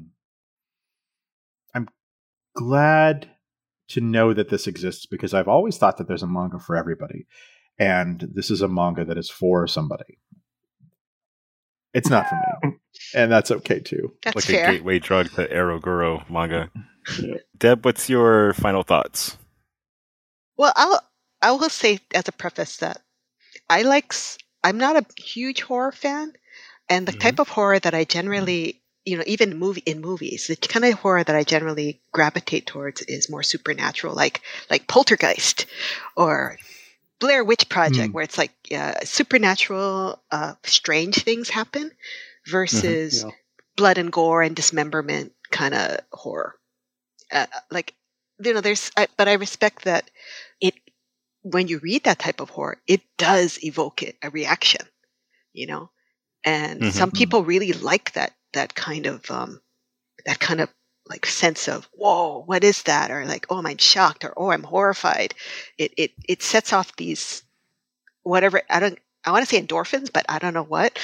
I'm glad to know that this exists because I've always thought that there's a manga for everybody, and this is a manga that is for somebody. It's not for me, and that's okay too. That's Like fair. a gateway drug to Eroguro manga. Yeah. Deb, what's your final thoughts? Well, I'll I will say as a preface that I like. s- I'm not a huge horror fan, and the Mhm. type of horror that I generally, you know, even movie in movies, the kind of horror that I generally gravitate towards is more supernatural, like like Poltergeist or Blair Witch Project, Mm. where it's like uh, supernatural, uh, strange things happen, versus Yeah. blood and gore and dismemberment kind of horror. Uh, like you know, there's, I, but I respect that it when you read that type of horror, it does evoke it, a reaction, you know, and Mhm. some people really like that that kind of um, that kind of like sense of whoa, what is that, or like oh, I'm shocked, or oh, I'm horrified. It it it sets off these whatever I don't I want to say endorphins, but I don't know what.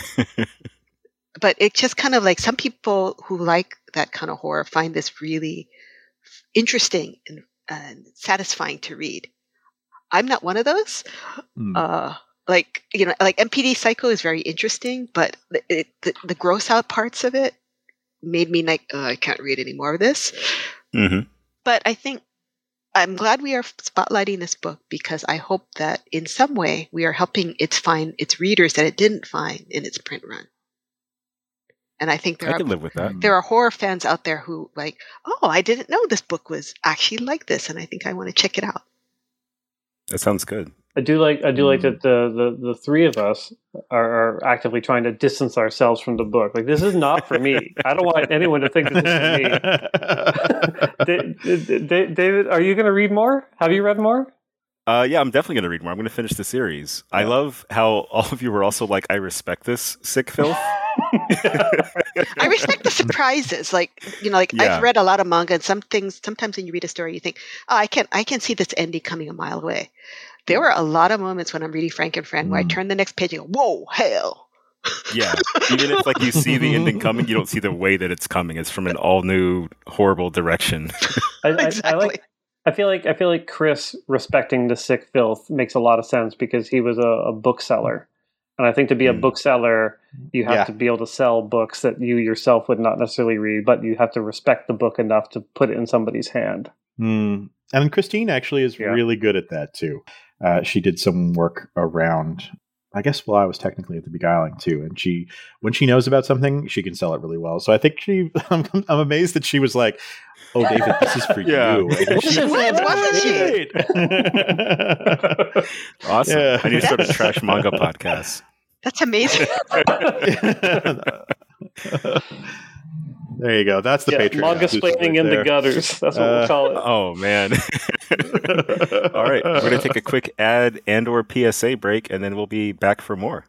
But it just kind of like some people who like that kind of horror find this really interesting and, and satisfying to read. I'm not one of those. Mm. Uh, like you know, like M P D Psycho is very interesting, but the, it, the the gross out parts of it made me like, oh, I can't read any more of this. Mm-hmm. But I think I'm glad we are spotlighting this book because I hope that in some way we are helping it find its readers that it didn't find in its print run. And I think there I are can live with that. there are horror fans out there who like, oh, I didn't know this book was actually like this, and I think I want to check it out. That sounds good. I do like I do like Mm. that the, the, the three of us are, are actively trying to distance ourselves from the book. Like this is not for me. I don't want anyone to think this is for me. Da- Da- David, are you going to read more? Have you read more? Uh, yeah, I'm definitely going to read more. I'm going to finish the series. I Yeah. love how all of you were also like, I respect this sick filth. I respect the surprises. Like you know, like Yeah. I've read a lot of manga, and some things. Sometimes when you read a story, you think, "Oh, I can, I can see this ending coming a mile away." There were a lot of moments when I'm reading Frank and Fran where I Mm. turn the next page and go, "Whoa, hell!" Yeah. Even if like you see the ending coming, you don't see the way that it's coming. It's from an all new horrible direction. I, I, I Exactly. like. I feel like I feel like Chris respecting the sick filth makes a lot of sense because he was a, a bookseller, and I think to be a Mm. bookseller, you have Yeah. to be able to sell books that you yourself would not necessarily read, but you have to respect the book enough to put it in somebody's hand. Mm. And Christine actually is Yeah. really good at that too. Uh, she did some work around, I guess, while I was technically at the Beguiling too. And she, when she knows about something, she can sell it really well. So I think she, I'm, I'm amazed that she was like, "Oh, David, this is for Yeah. you." And She was, wasn't she? Great. Awesome. Yeah. I need to start a trash manga podcast. That's amazing. There you go. That's the yeah, Patreon. Manga splaining right in there. the gutters. That's what Uh, we'll call it. Oh man! All right, we're gonna take a quick ad and or P S A break, and then we'll be back for more.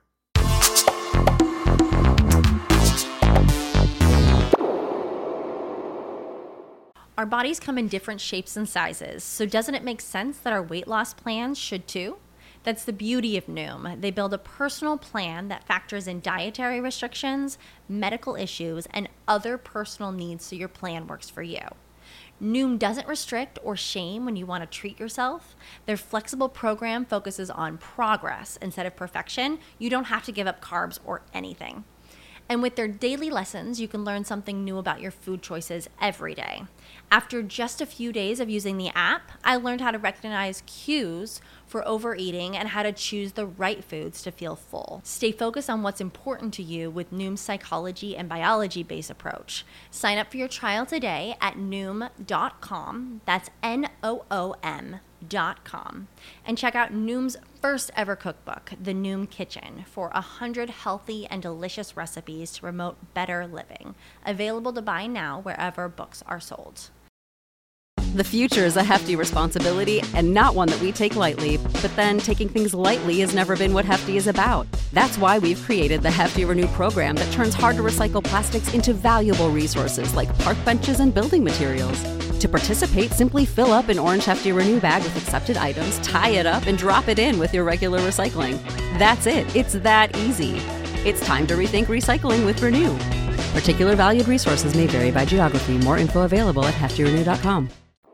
Our bodies come in different shapes and sizes, so doesn't it make sense that our weight loss plans should too? That's the beauty of Noom. They build a personal plan that factors in dietary restrictions, medical issues, and other personal needs so your plan works for you. Noom doesn't restrict or shame when you want to treat yourself. Their flexible program focuses on progress instead of perfection. You don't have to give up carbs or anything. And with their daily lessons, you can learn something new about your food choices every day. After just a few days of using the app, I learned how to recognize cues for overeating and how to choose the right foods to feel full. Stay focused on what's important to you with Noom's psychology and biology-based approach. Sign up for your trial today at noom dot com. That's N O O M dot com. And check out Noom's first ever cookbook, The Noom Kitchen, for one hundred healthy and delicious recipes to promote better living. Available to buy now wherever books are sold. The future is a hefty responsibility and not one that we take lightly. But then taking things lightly has never been what Hefty is about. That's why we've created the Hefty Renew program that turns hard-to-recycle plastics into valuable resources like park benches and building materials. To participate, simply fill up an orange Hefty Renew bag with accepted items, tie it up, and drop it in with your regular recycling. That's it. It's that easy. It's time to rethink recycling with Renew. Particular valued resources may vary by geography. More info available at hefty renew dot com.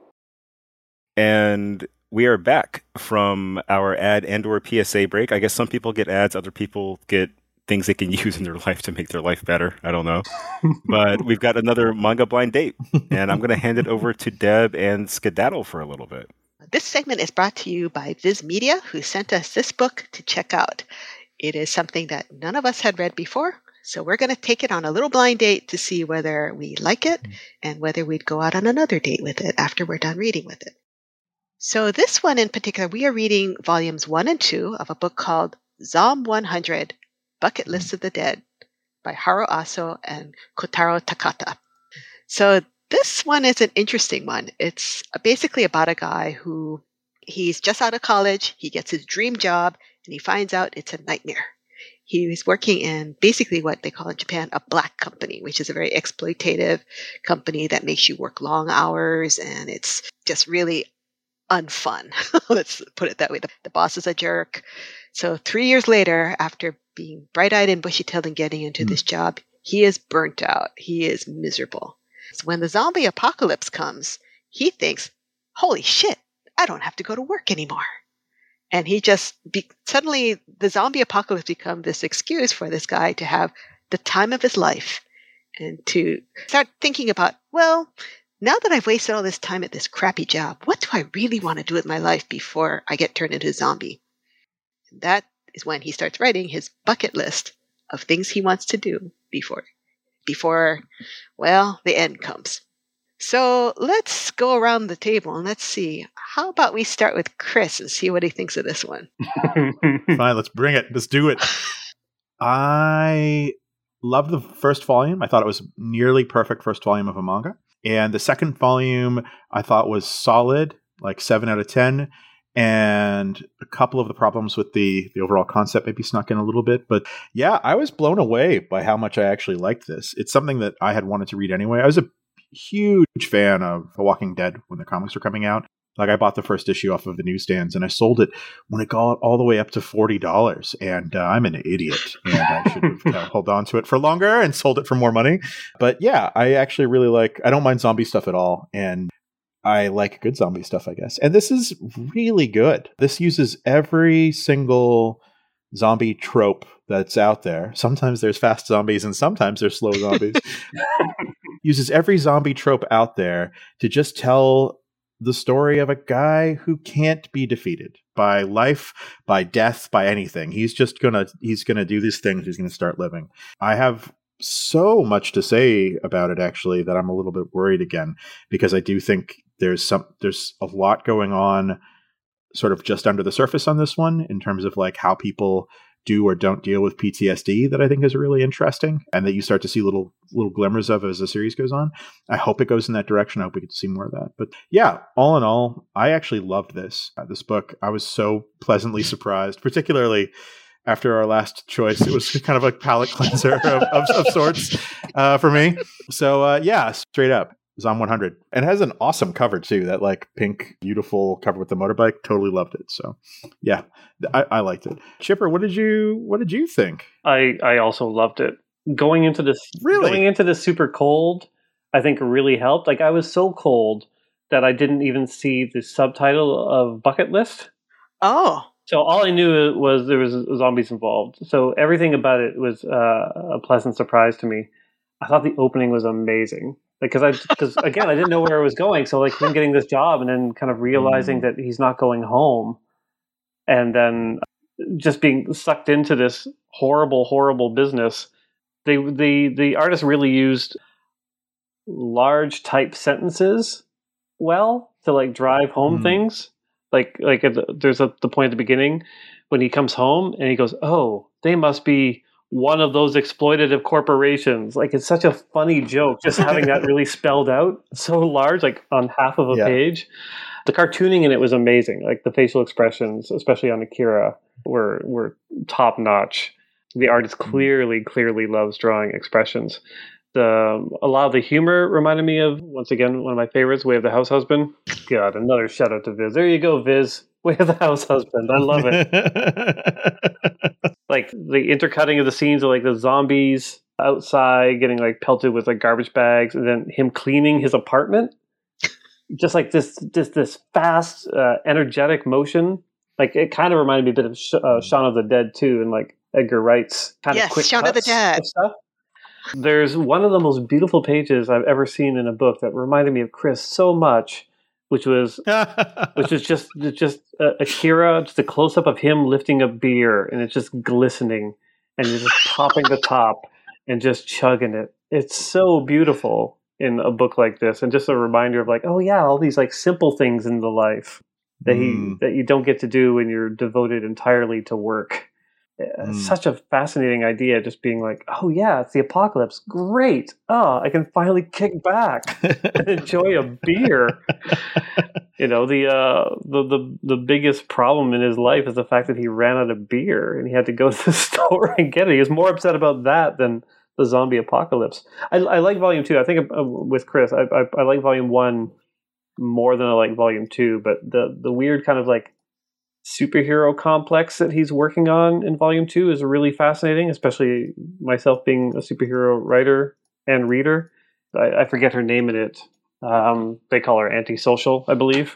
And we are back from our ad and or P S A break. I guess some people get ads, other people get things they can use in their life to make their life better. I don't know. But we've got another manga blind date, and I'm going to hand it over to Deb and skedaddle for a little bit. This segment is brought to you by Viz Media, who sent us this book to check out. It is something that none of us had read before, so we're going to take it on a little blind date to see whether we like it and whether we'd go out on another date with it after we're done reading with it. So this one in particular, we are reading volumes one and two of a book called Zom one hundred, Bucket List of the Dead by Haru Aso and Kotaro Takata. So this one is an interesting one. It's basically about a guy who, he's just out of college, he gets his dream job, and he finds out it's a nightmare. He was working in basically what they call in Japan a black company, which is a very exploitative company that makes you work long hours, and it's just really unfun. Let's put it that way. The, the boss is a jerk. So three years later, after being bright-eyed and bushy-tailed and getting into mm. this job, he is burnt out. He is miserable. So when the zombie apocalypse comes, he thinks, holy shit, I don't have to go to work anymore. And he just, be, suddenly the zombie apocalypse becomes this excuse for this guy to have the time of his life and to start thinking about, well, now that I've wasted all this time at this crappy job, what do I really want to do with my life before I get turned into a zombie? And that is when he starts writing his bucket list of things he wants to do before, before, well, the end comes. So let's go around the table and let's see. How about we start with Chris and see what he thinks of this one? Fine, let's bring it. Let's do it. I loved the first volume. I thought it was nearly perfect first volume of a manga. And the second volume I thought was solid, like seven out of ten. And a couple of the problems with the, the overall concept maybe snuck in a little bit. But yeah, I was blown away by how much I actually liked this. It's something that I had wanted to read anyway. I was a huge fan of The Walking Dead when the comics were coming out. Like, I bought the first issue off of the newsstands and I sold it when it got all the way up to forty dollars. And uh, I'm an idiot. And I should have uh, held on to it for longer and sold it for more money. But yeah, I actually really like, I don't mind zombie stuff at all. And I like good zombie stuff, I guess. And this is really good. This uses every single zombie trope that's out there. Sometimes there's fast zombies and sometimes there's slow zombies. Uses every zombie trope out there to just tell the story of a guy who can't be defeated by life, by death, by anything. He's just gonna, he's gonna do these things. He's gonna start living. I have so much to say about it, actually, that I'm a little bit worried again, because I do think there's some, there's a lot going on sort of just under the surface on this one in terms of like how people do or don't deal with P T S D that I think is really interesting, and that you start to see little little glimmers of as the series goes on. I hope it goes in that direction. I hope we get to see more of that. But yeah, all in all, I actually loved this uh, this book. I was so pleasantly surprised, particularly after our last choice. It was kind of a palate cleanser of, of, of sorts uh, for me. So uh, yeah, straight up. Zom one hundred. And it has an awesome cover too. That like pink, beautiful cover with the motorbike. Totally loved it. So yeah, I, I liked it. Chipper, what did you what did you think? I, I also loved it. Going into this really? going into this super cold, I think really helped. Like I was so cold that I didn't even see the subtitle of Bucket List. Oh. So all I knew was there was zombies involved. So everything about it was uh, a pleasant surprise to me. I thought the opening was amazing. Because I, because again, I didn't know where I was going. So like him getting this job and then kind of realizing mm. that he's not going home, and then just being sucked into this horrible, horrible business. They, the the artist really used large type sentences well to like drive home mm. things. Like like at the, there's a, the point at the beginning when he comes home and he goes, "Oh, they must be one of those exploitative corporations." Like it's such a funny joke, just having that really spelled out so large, like on half of a yeah. page. The cartooning in it was amazing. Like the facial expressions, especially on Akira, were were top notch. The artist clearly, clearly loves drawing expressions. The a lot of the humor reminded me of, once again, one of my favorites, Way of the House Husband. God, another shout out to Viz. There you go, Viz. Way of the House Husband. I love it. Like the intercutting of the scenes of like the zombies outside getting like pelted with like garbage bags, and then him cleaning his apartment. Just like this, this, this fast, uh, energetic motion. Like it kind of reminded me a bit of Sh- uh, Shaun of the Dead too, and like Edgar Wright's kind yes, of quick Shaun cuts of the Dead stuff. There's one of the most beautiful pages I've ever seen in a book that reminded me of Chris so much, which was which was just just uh, Akira, just a close up of him lifting a beer, and it's just glistening, and you're just popping the top and just chugging it. It's so beautiful in a book like this, and just a reminder of like, oh yeah, all these like simple things in the life that he mm. that you don't get to do when you're devoted entirely to work. Mm. Such a fascinating idea, just being like, oh yeah, it's the apocalypse. Great. Oh, I can finally kick back and enjoy a beer. You know, the, uh, the the the biggest problem in his life is the fact that he ran out of beer and he had to go to the store and get it. He was more upset about that than the zombie apocalypse. I, I like volume two. I think uh, with Chris, I, I I like volume one more than I like volume two, but the the weird kind of like superhero complex that he's working on in volume two is really fascinating, especially myself being a superhero writer and reader. I, I forget her name in it. Um, they call her Antisocial, I believe.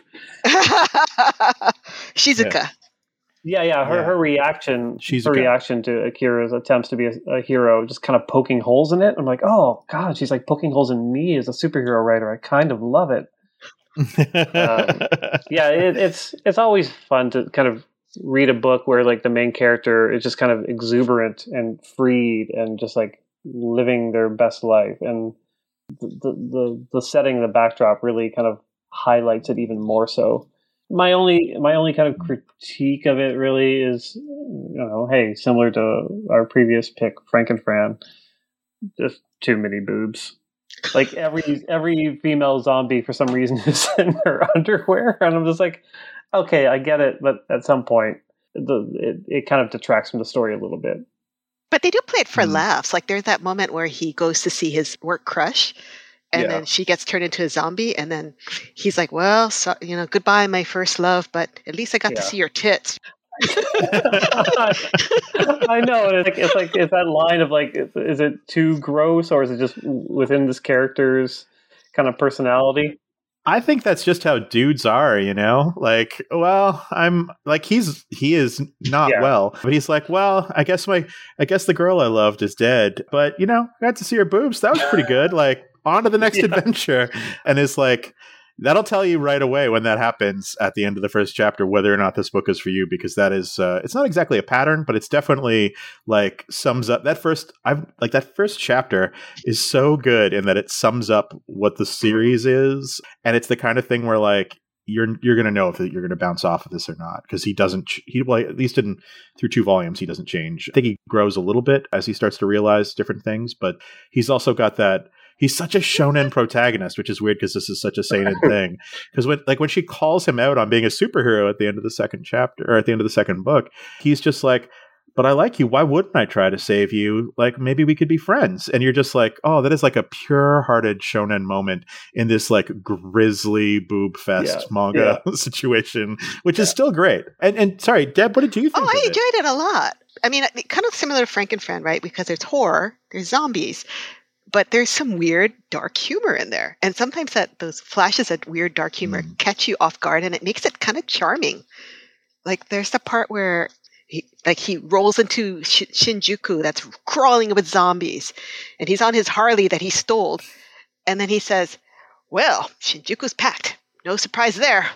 Shizuka. Yeah. Yeah, yeah. Her, yeah. her reaction, Shizuka. her reaction to Akira's attempts to be a, a hero, just kind of poking holes in it. I'm like, oh God, she's like poking holes in me as a superhero writer. I kind of love it. um, yeah, it, it's it's always fun to kind of read a book where like the main character is just kind of exuberant and freed and just like living their best life, and the the the setting, the backdrop really kind of highlights it even more so. My only my only kind of critique of it really is, you know, hey, similar to our previous pick, Frankenfran, just too many boobs. Like every every female zombie for some reason is in her underwear, and I'm just like, okay, I get it, but at some point, the it, it kind of detracts from the story a little bit. But they do play it for Mm. laughs. Like there's that moment where he goes to see his work crush, and Yeah. then she gets turned into a zombie, and then he's like, "Well, so, you know, goodbye, my first love, but at least I got Yeah. to see your tits." I know. It's like, it's like it's that line of like, is, is it too gross, or is it just within this character's kind of personality? I think that's just how dudes are, you know? Like, well, I'm like he's he is not Yeah. well, but he's like, well, I guess my I guess the girl I loved is dead, but you know, I got to see her boobs. That was pretty good. Like, on to the next Yeah. adventure. And it's like that'll tell you right away when that happens at the end of the first chapter whether or not this book is for you, because that is uh, it's not exactly a pattern, but it's definitely like sums up that first I've like that first chapter is so good in that it sums up what the series is, and it's the kind of thing where like you're you're going to know if you're going to bounce off of this or not, because he doesn't he well, at least in through two volumes he doesn't change. I think he grows a little bit as he starts to realize different things, but he's also got that he's such a shonen protagonist, which is weird because this is such a seinen thing. Because when like when she calls him out on being a superhero at the end of the second chapter or at the end of the second book, he's just like, but I like you. Why wouldn't I try to save you? Like, maybe we could be friends. And you're just like, oh, that is like a pure-hearted shonen moment in this like grisly boob fest Yeah. manga Yeah. situation, which is still great. And and sorry, Deb, what did you think? Oh, of I it? enjoyed it a lot. I mean, it- kind of similar to Frankenfran, right? Because there's horror, there's zombies, but there's some weird dark humor in there. And sometimes that those flashes of weird dark humor Mm. catch you off guard, and it makes it kind of charming. Like there's the part where he, like he rolls into Sh- Shinjuku that's crawling with zombies, and he's on his Harley that he stole, and then he says, "Well, Shinjuku's packed. No surprise there."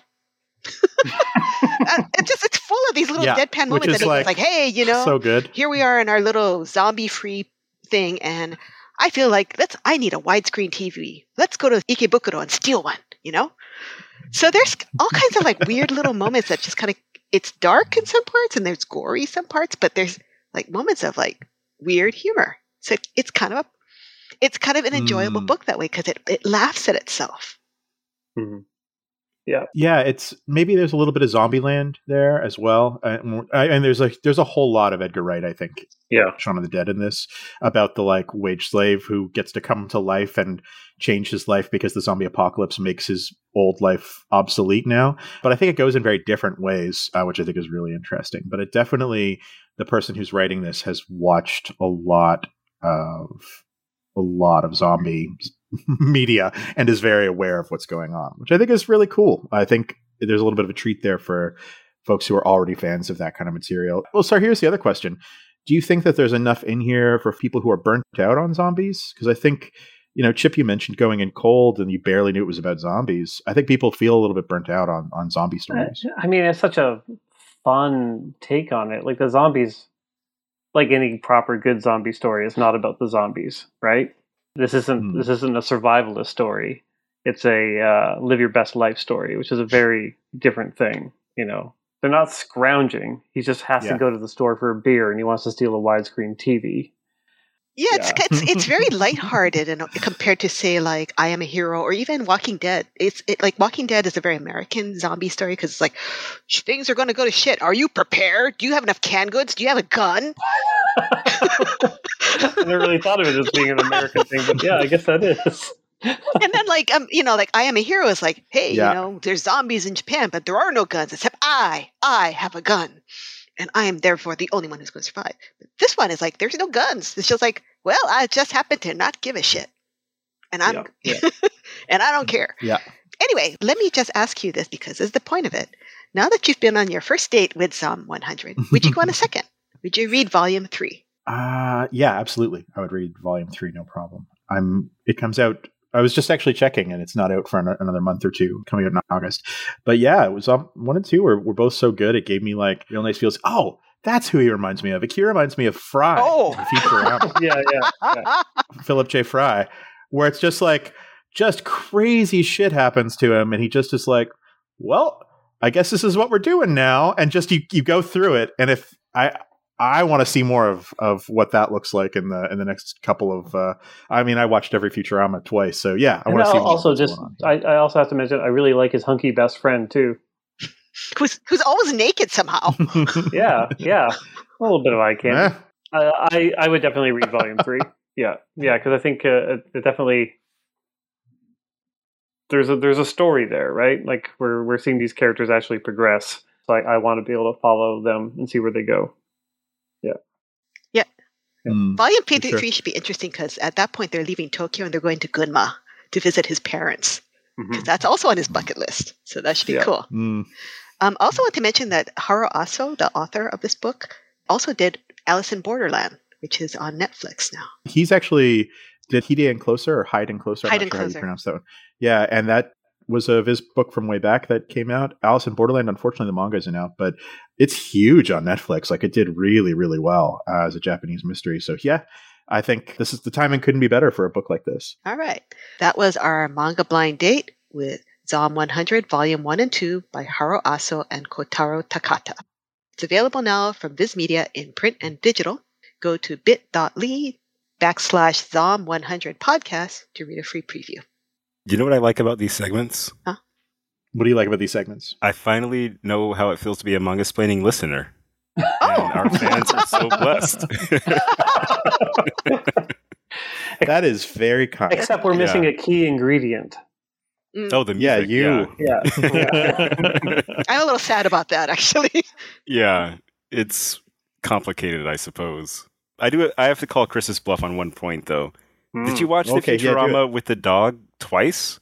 And it just it's full of these little Yeah, deadpan which moments, is and like it's like, "Hey, you know, So good. here we are in our little zombie-free thing, and I feel like let's. I need a widescreen T V. Let's go to Ikebukuro and steal one." You know. So there's all kinds of like weird little moments that just kind of. It's dark in some parts and there's gory some parts, but there's like moments of like weird humor. So it, it's kind of a, it's kind of an enjoyable Mm. book that way because it, it laughs at itself. Mhm. Yeah, it's maybe there's a little bit of Zombieland there as well, and, and there's a there's a whole lot of Edgar Wright, I think, Yeah. Shaun of the Dead in this, about the like wage slave who gets to come to life and change his life because the zombie apocalypse makes his old life obsolete now. But I think it goes in very different ways, uh, which I think is really interesting. But it definitely, the person who's writing this has watched a lot of a lot of zombie media and is very aware of what's going on, which I think is really cool. I think there's a little bit of a treat there for folks who are already fans of that kind of material. Well, so here's the other question. Do you think that there's enough in here for people who are burnt out on zombies? Because I think, you know, Chip, you mentioned going in cold and you barely knew it was about zombies. I think people feel a little bit burnt out on, on zombie stories. I mean, it's such a fun take on it. Like the zombies, like any proper good zombie story, is not about the zombies, right? This isn't Hmm. this isn't a survivalist story. It's a uh, live your best life story, which is a very different thing. You know, they're not scrounging. He just has Yeah. to go to the store for a beer, and he wants to steal a widescreen T V. Yeah, it's Yeah. it's it's very lighthearted and compared to say like I Am a Hero or even Walking Dead. It's it, like Walking Dead is a very American zombie story because it's like "Sh- things are going to go to shit. Are you prepared? Do you have enough canned goods? Do you have a gun? I never really thought of it as being an American thing, but yeah, I guess that is. And then like um you know like I Am a Hero is like hey Yeah. you know there's zombies in Japan but there are no guns except I I have a gun and I am therefore the only one who's going to survive. But this one is like there's no guns. It's just like well I just happen to not give a shit and I'm Yeah, and I don't care. Yeah. Anyway, let me just ask you this because this is the point of it. Now that you've been on your first date with Zom one hundred, would you go on a second? Would you read volume three? Uh, yeah, absolutely. I would read volume three, no problem. I'm. It comes out. I was just actually checking, and it's not out for an, another month or two. Coming out in August. But yeah, it was um, one and two were, were both so good. It gave me like real nice feels. Oh, that's who he reminds me of. He reminds me of Fry. Oh. in Futurama. yeah, yeah. yeah. Philip J. Fry, where it's just like just crazy shit happens to him, and he just is like, well, I guess this is what we're doing now, and just you you go through it, and if I. I want to see more of, of what that looks like in the in the next couple of. Uh, I mean, I watched every Futurama twice, so yeah, I And want to see. I'll also what's just, going I, I also have to mention, I really like his hunky best friend too. who's who's always naked somehow? on. Yeah, yeah, a little bit of eye candy. Eh, I, I I would definitely read volume three. Yeah, yeah, because I think uh, it, it definitely there's a there's a story there, right? Like we're we're seeing these characters actually progress. So I, I want to be able to follow them and see where they go. mm, Volume P For sure. three should be interesting because at that point they're leaving Tokyo and they're going to Gunma to visit his parents. Mhm. That's also on his bucket list, so that should be Yeah. cool. mm. Um, also want to mention that Haro Aso, the author of this book, also did Alice in Borderland, which is on Netflix now. He's actually did Hide and Closer or Hide and Closer. I'm Hide not and sure how you Closer. pronounce that one. Yeah, and that was of his book from way back that came out. Alice in Borderland. Unfortunately, the manga isn't out, but it's huge on Netflix. Like it did really, really well uh, as a Japanese mystery. So yeah, I think this is the timing couldn't be better for a book like this. All right. That was our manga blind date with Zom one hundred Volume one and two by Haro Aso and Kotaro Takata. It's available now from Viz Media in print and digital. Go to bit.ly backslash Zom one hundred podcast to read a free preview. You know what I like about these segments? Huh? What do you like about these segments? I finally know how it feels to be a Manga-splaining listener. Oh. And our fans are so blessed. That is very kind. Except we're missing Yeah. a key ingredient. Mm. Oh, the Yeah, music. you. Yeah. Yeah. I'm a little sad about that, actually. Yeah, it's complicated, I suppose. I do. I have to call Chris's bluff on one point, though. Did you watch the Okay, yeah, do Futurama with the dog twice?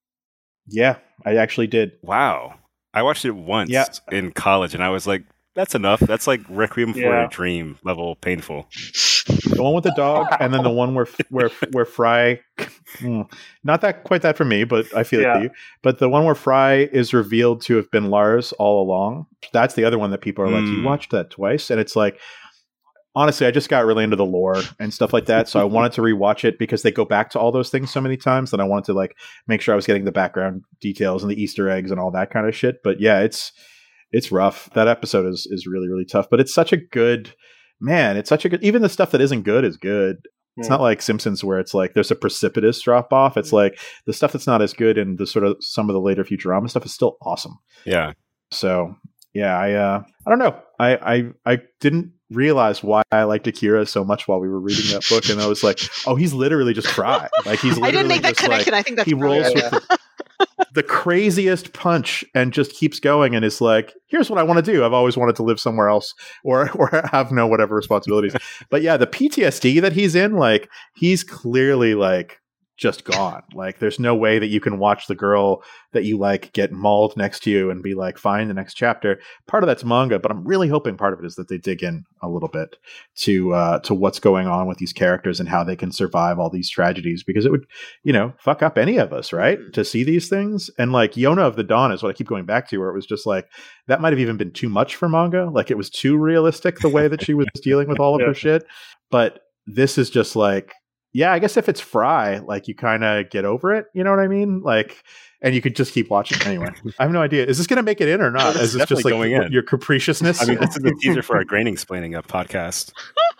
Yeah, I actually did. Wow. I watched it once Yeah. in college, and I was like, that's enough. That's like Requiem for Yeah. a Dream level painful. The one with the dog, and then the one where where where Fry, hmm, not that quite that for me, but I feel Yeah. it for you. But the one where Fry is revealed to have been Lars all along. That's the other one that people are like, you Mm. watched that twice, and it's like, honestly, I just got really into the lore and stuff like that, so I wanted to rewatch it because they go back to all those things so many times that I wanted to like make sure I was getting the background details and the Easter eggs and all that kind of shit. But yeah, it's it's rough. That episode is is really really tough, but it's such a good man. It's such a good. Even the stuff that isn't good is good. It's Yeah. not like Simpsons where it's like there's a precipitous drop off. It's like the stuff that's not as good and the sort of some of the later Futurama stuff is still awesome. Yeah. So yeah, I uh, I don't know. I, I I didn't realize why I liked Akira so much while we were reading that book, and I was like, oh, he's literally just Fry. Like he's literally I didn't make that just, connection. Like, I think that's he rolls brilliant. with the, the craziest punch and just keeps going and is like, here's what I want to do. I've always wanted to live somewhere else or or have no whatever responsibilities. But yeah, the P T S D that he's in, like he's clearly like just gone. Like there's no way that you can watch the girl that you like get mauled next to you and be like, fine, the next chapter. Part of that's manga, but I'm really hoping part of it is that they dig in a little bit to uh to what's going on with these characters and how they can survive all these tragedies, because it would, you know, fuck up any of us, right? To see these things. And like Yona of the Dawn is what I keep going back to, where it was just like that might have even been too much for manga. Like it was too realistic the way that she was dealing with all of Yeah. her shit. But this is just like, yeah, I guess if it's Fry, like you kind of get over it. You know what I mean? Like, and you could just keep watching anyway. I have no idea. Is this going to make it in or not? Oh, Is this just like definitely going in. your capriciousness? I mean, this is the teaser for our graining splaining up podcast.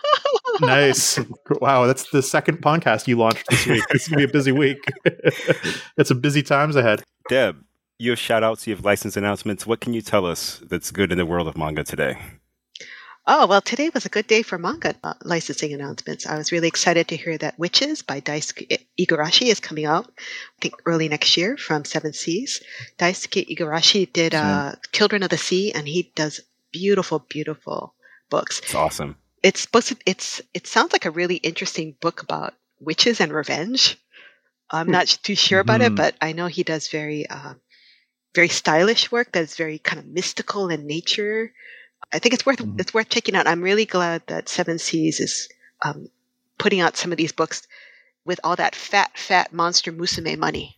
Nice. Wow, that's the second podcast you launched this week. This is going to be a busy week. It's a busy times ahead. Deb, you have shout outs, you have license announcements. What can you tell us that's good in the world of manga today? Oh, well, today was a good day for manga uh, licensing announcements. I was really excited to hear that Witches by Daisuke Igarashi is coming out, I think, early next year from Seven Seas. Daisuke Igarashi did uh, Children of the Sea, and he does beautiful, beautiful books. It's awesome. It's supposed to, it's it sounds like a really interesting book about witches and revenge. I'm not too sure about it, Mhm. but I know he does very, uh, very stylish work that is very kind of mystical in nature. I think it's worth Mhm. it's worth checking out. I'm really glad that Seven Seas is um, putting out some of these books with all that fat, fat monster Musume money.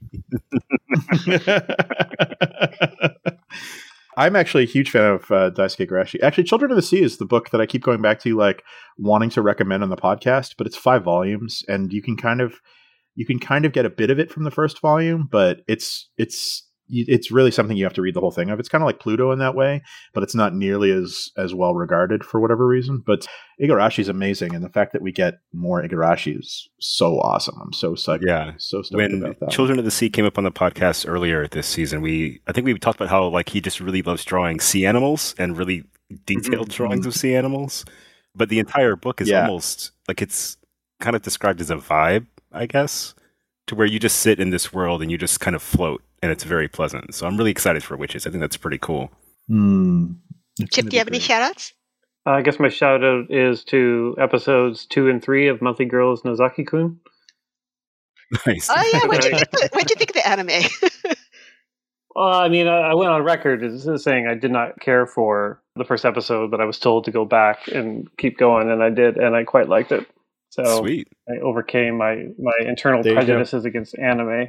I'm actually a huge fan of uh, Daisuke Igarashi. Actually, Children of the Sea is the book that I keep going back to, like wanting to recommend on the podcast. But it's five volumes, and you can kind of you can kind of get a bit of it from the first volume, but it's it's it's really something you have to read the whole thing of. It's kind of like Pluto in that way, but it's not nearly as as well regarded for whatever reason. But Igarashi is amazing, and the fact that we get more Igarashi is so awesome. I'm so psyched. Yeah. so stoked When about that. Children of the Sea came up on the podcast earlier this season, we I think we talked about how like he just really loves drawing sea animals and really detailed Mhm. drawings of sea animals. But the entire book is Yeah. almost like it's kind of described as a vibe, I guess, to where you just sit in this world and you just kind of float, and it's very pleasant. So I'm really excited for Witches. I think that's pretty cool. Hmm. It's Chip, gonna do you have be any great. shout outs? Uh, I guess my shout out is to episodes two and three of Monthly Girls Nozaki Kun. Nice. Oh, yeah. What'd you think, of- what'd you think of the anime? Well, I mean, I, I went on record as saying I did not care for the first episode, but I was told to go back and keep going, and I did, and I quite liked it. So Sweet. I overcame my, my internal There you go. prejudices against anime.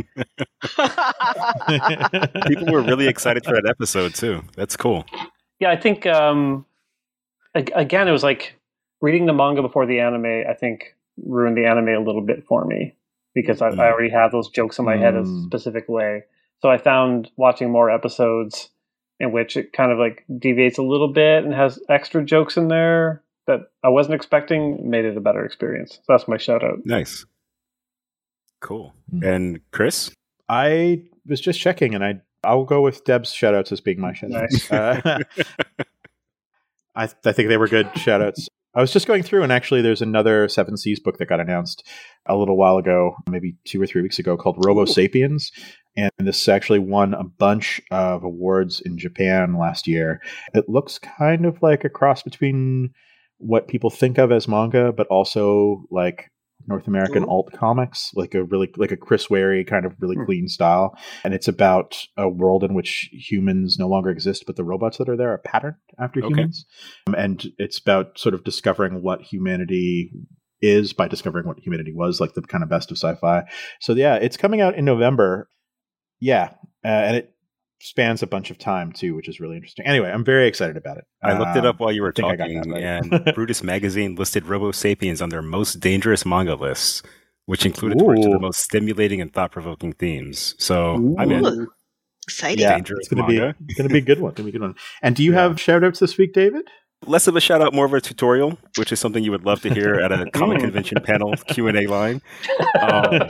People were really excited for that episode too. That's cool. Yeah, I think, um, ag- again, it was like reading the manga before the anime, I think, ruined the anime a little bit for me because I, I already have those jokes in my head a Mm. specific way. So I found watching more episodes in which it kind of like deviates a little bit and has extra jokes in there that I wasn't expecting, made it a better experience. So that's my shout out. Nice. Cool. Mm. And Chris? I was just checking, and I, I'll go with Deb's shout outs as being my shout outs. Nice. uh, I, I think they were good shout outs. I was just going through, and actually there's another Seven Seas book that got announced a little while ago, maybe two or three weeks ago, called Robo Sapiens. And this actually won a bunch of awards in Japan last year. It looks kind of like a cross between what people think of as manga, but also like North American Ooh. alt comics, like a really like a Chris Wary kind of really hmm. clean style. And it's about a world in which humans no longer exist, but the robots that are there are patterned after okay. humans. Um, and it's about sort of discovering what humanity is by discovering what humanity was, like the kind of best of sci-fi. So yeah, it's coming out in November. Yeah, uh, and it spans a bunch of time too, which is really interesting. Anyway, I'm very excited about it. I looked it up while you were talking, that, right? and Brutus Magazine listed Robo Sapiens on their most dangerous manga lists, which included parts of the most stimulating and thought-provoking themes. So Ooh. I'm in. Exciting. Yeah, dangerous it's going manga. to be going to be a good one. Going to be a good one. And do you yeah. have shout-outs this week, David? Less of a shout out, more of a tutorial, which is something you would love to hear at a comic convention panel Q and A line. Um,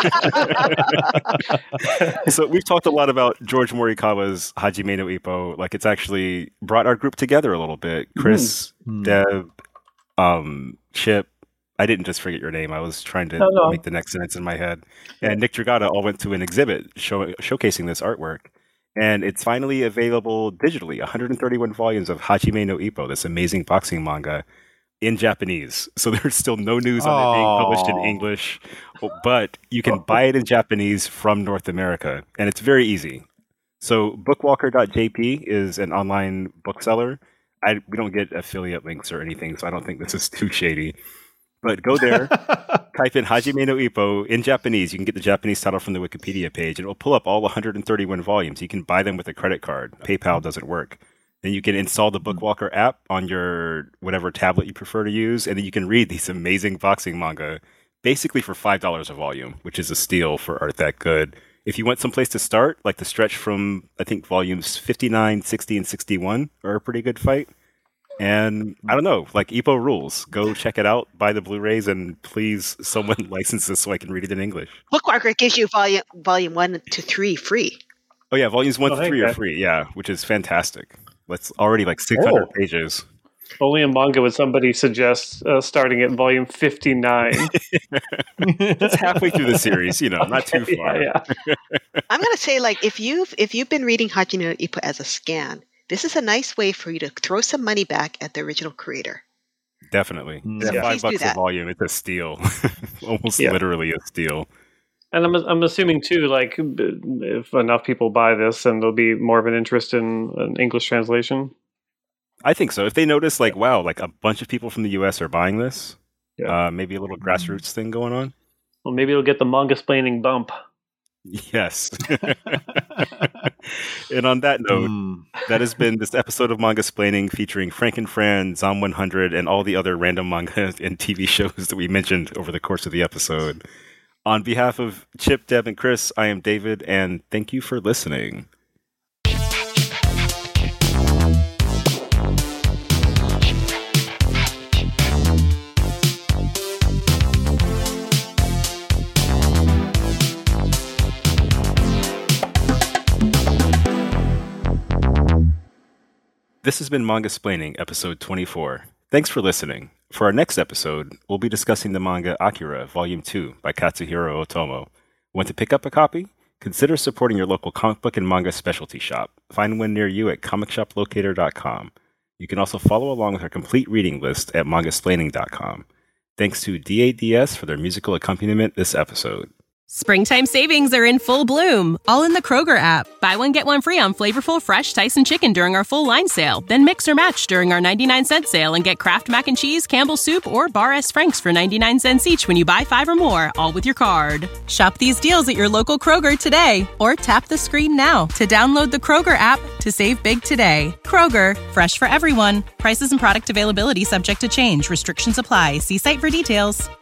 so we've talked a lot about George Morikawa's Hajime no Ippo. Like, it's actually brought our group together a little bit. Chris, mm. Deb, um, Chip. I didn't just forget your name. I was trying to oh, no. make the next sentence in my head. And Nick Dragata all went to an exhibit show, showcasing this artwork. And it's finally available digitally, one hundred thirty-one volumes of Hajime no Ippo, this amazing boxing manga, in Japanese. So there's still no news on Aww. it being published in English, but you can buy it in Japanese from North America, and it's very easy. So bookwalker dot j p is an online bookseller. I, we don't get affiliate links or anything, so I don't think this is too shady. But go there, type in Hajime no Ippo in Japanese. You can get the Japanese title from the Wikipedia page, and it will pull up all one hundred thirty-one volumes. You can buy them with a credit card. PayPal doesn't work. Then you can install the Bookwalker app on your whatever tablet you prefer to use, and then you can read these amazing boxing manga basically for five dollars a volume, which is a steal for art that good. If you want someplace to start, like the stretch from, I think, volumes fifty-nine, sixty, and sixty-one are a pretty good fight. And I don't know, like Ippo rules. Go check it out, buy the Blu-rays, and please someone license this so I can read it in English. Bookwalker gives you volume volume one to three free. Oh yeah, volumes one oh, to three are free, yeah, which is fantastic. That's already like six hundred oh. pages. Only in manga would somebody suggest uh, starting at volume fifty-nine. That's halfway through the series, you know, not too far. Yeah, yeah. I'm gonna say, like, if you've if you've been reading Hajime no Ippo as a scan, this is a nice way for you to throw some money back at the original creator. Definitely. So yeah. Five please bucks a volume. It's a steal. Almost yeah. literally a steal. And I'm I'm assuming, too, like, if enough people buy this, then there'll be more of an interest in an English translation. I think so. If they notice, like, wow, like a bunch of people from the U S are buying this, yeah. uh, maybe a little grassroots thing going on. Well, maybe it'll get the manga-splaining bump. Yes. And on that note, mm. that has been this episode of Manga Splaining featuring Frank and Fran, Zom one hundred, and all the other random manga and T V shows that we mentioned over the course of the episode. On behalf of Chip, Deb, and Chris, I am David, and thank you for listening. This has been Manga Splaining, episode twenty-four. Thanks for listening. For our next episode, we'll be discussing the manga Akira, Volume two by Katsuhiro Otomo. Want to pick up a copy? Consider supporting your local comic book and manga specialty shop. Find one near you at comic shop locator dot com. You can also follow along with our complete reading list at manga splaining dot com. Thanks to D A D S for their musical accompaniment this episode. Springtime savings are in full bloom, all in the Kroger app. Buy one, get one free on flavorful, fresh Tyson chicken during our full line sale. Then mix or match during our ninety-nine cent sale and get Kraft Mac and Cheese, Campbell's Soup, or Bar S. Frank's for ninety-nine cents each when you buy five or more, all with your card. Shop these deals at your local Kroger today, or tap the screen now to download the Kroger app to save big today. Kroger, fresh for everyone. Prices and product availability subject to change. Restrictions apply. See site for details.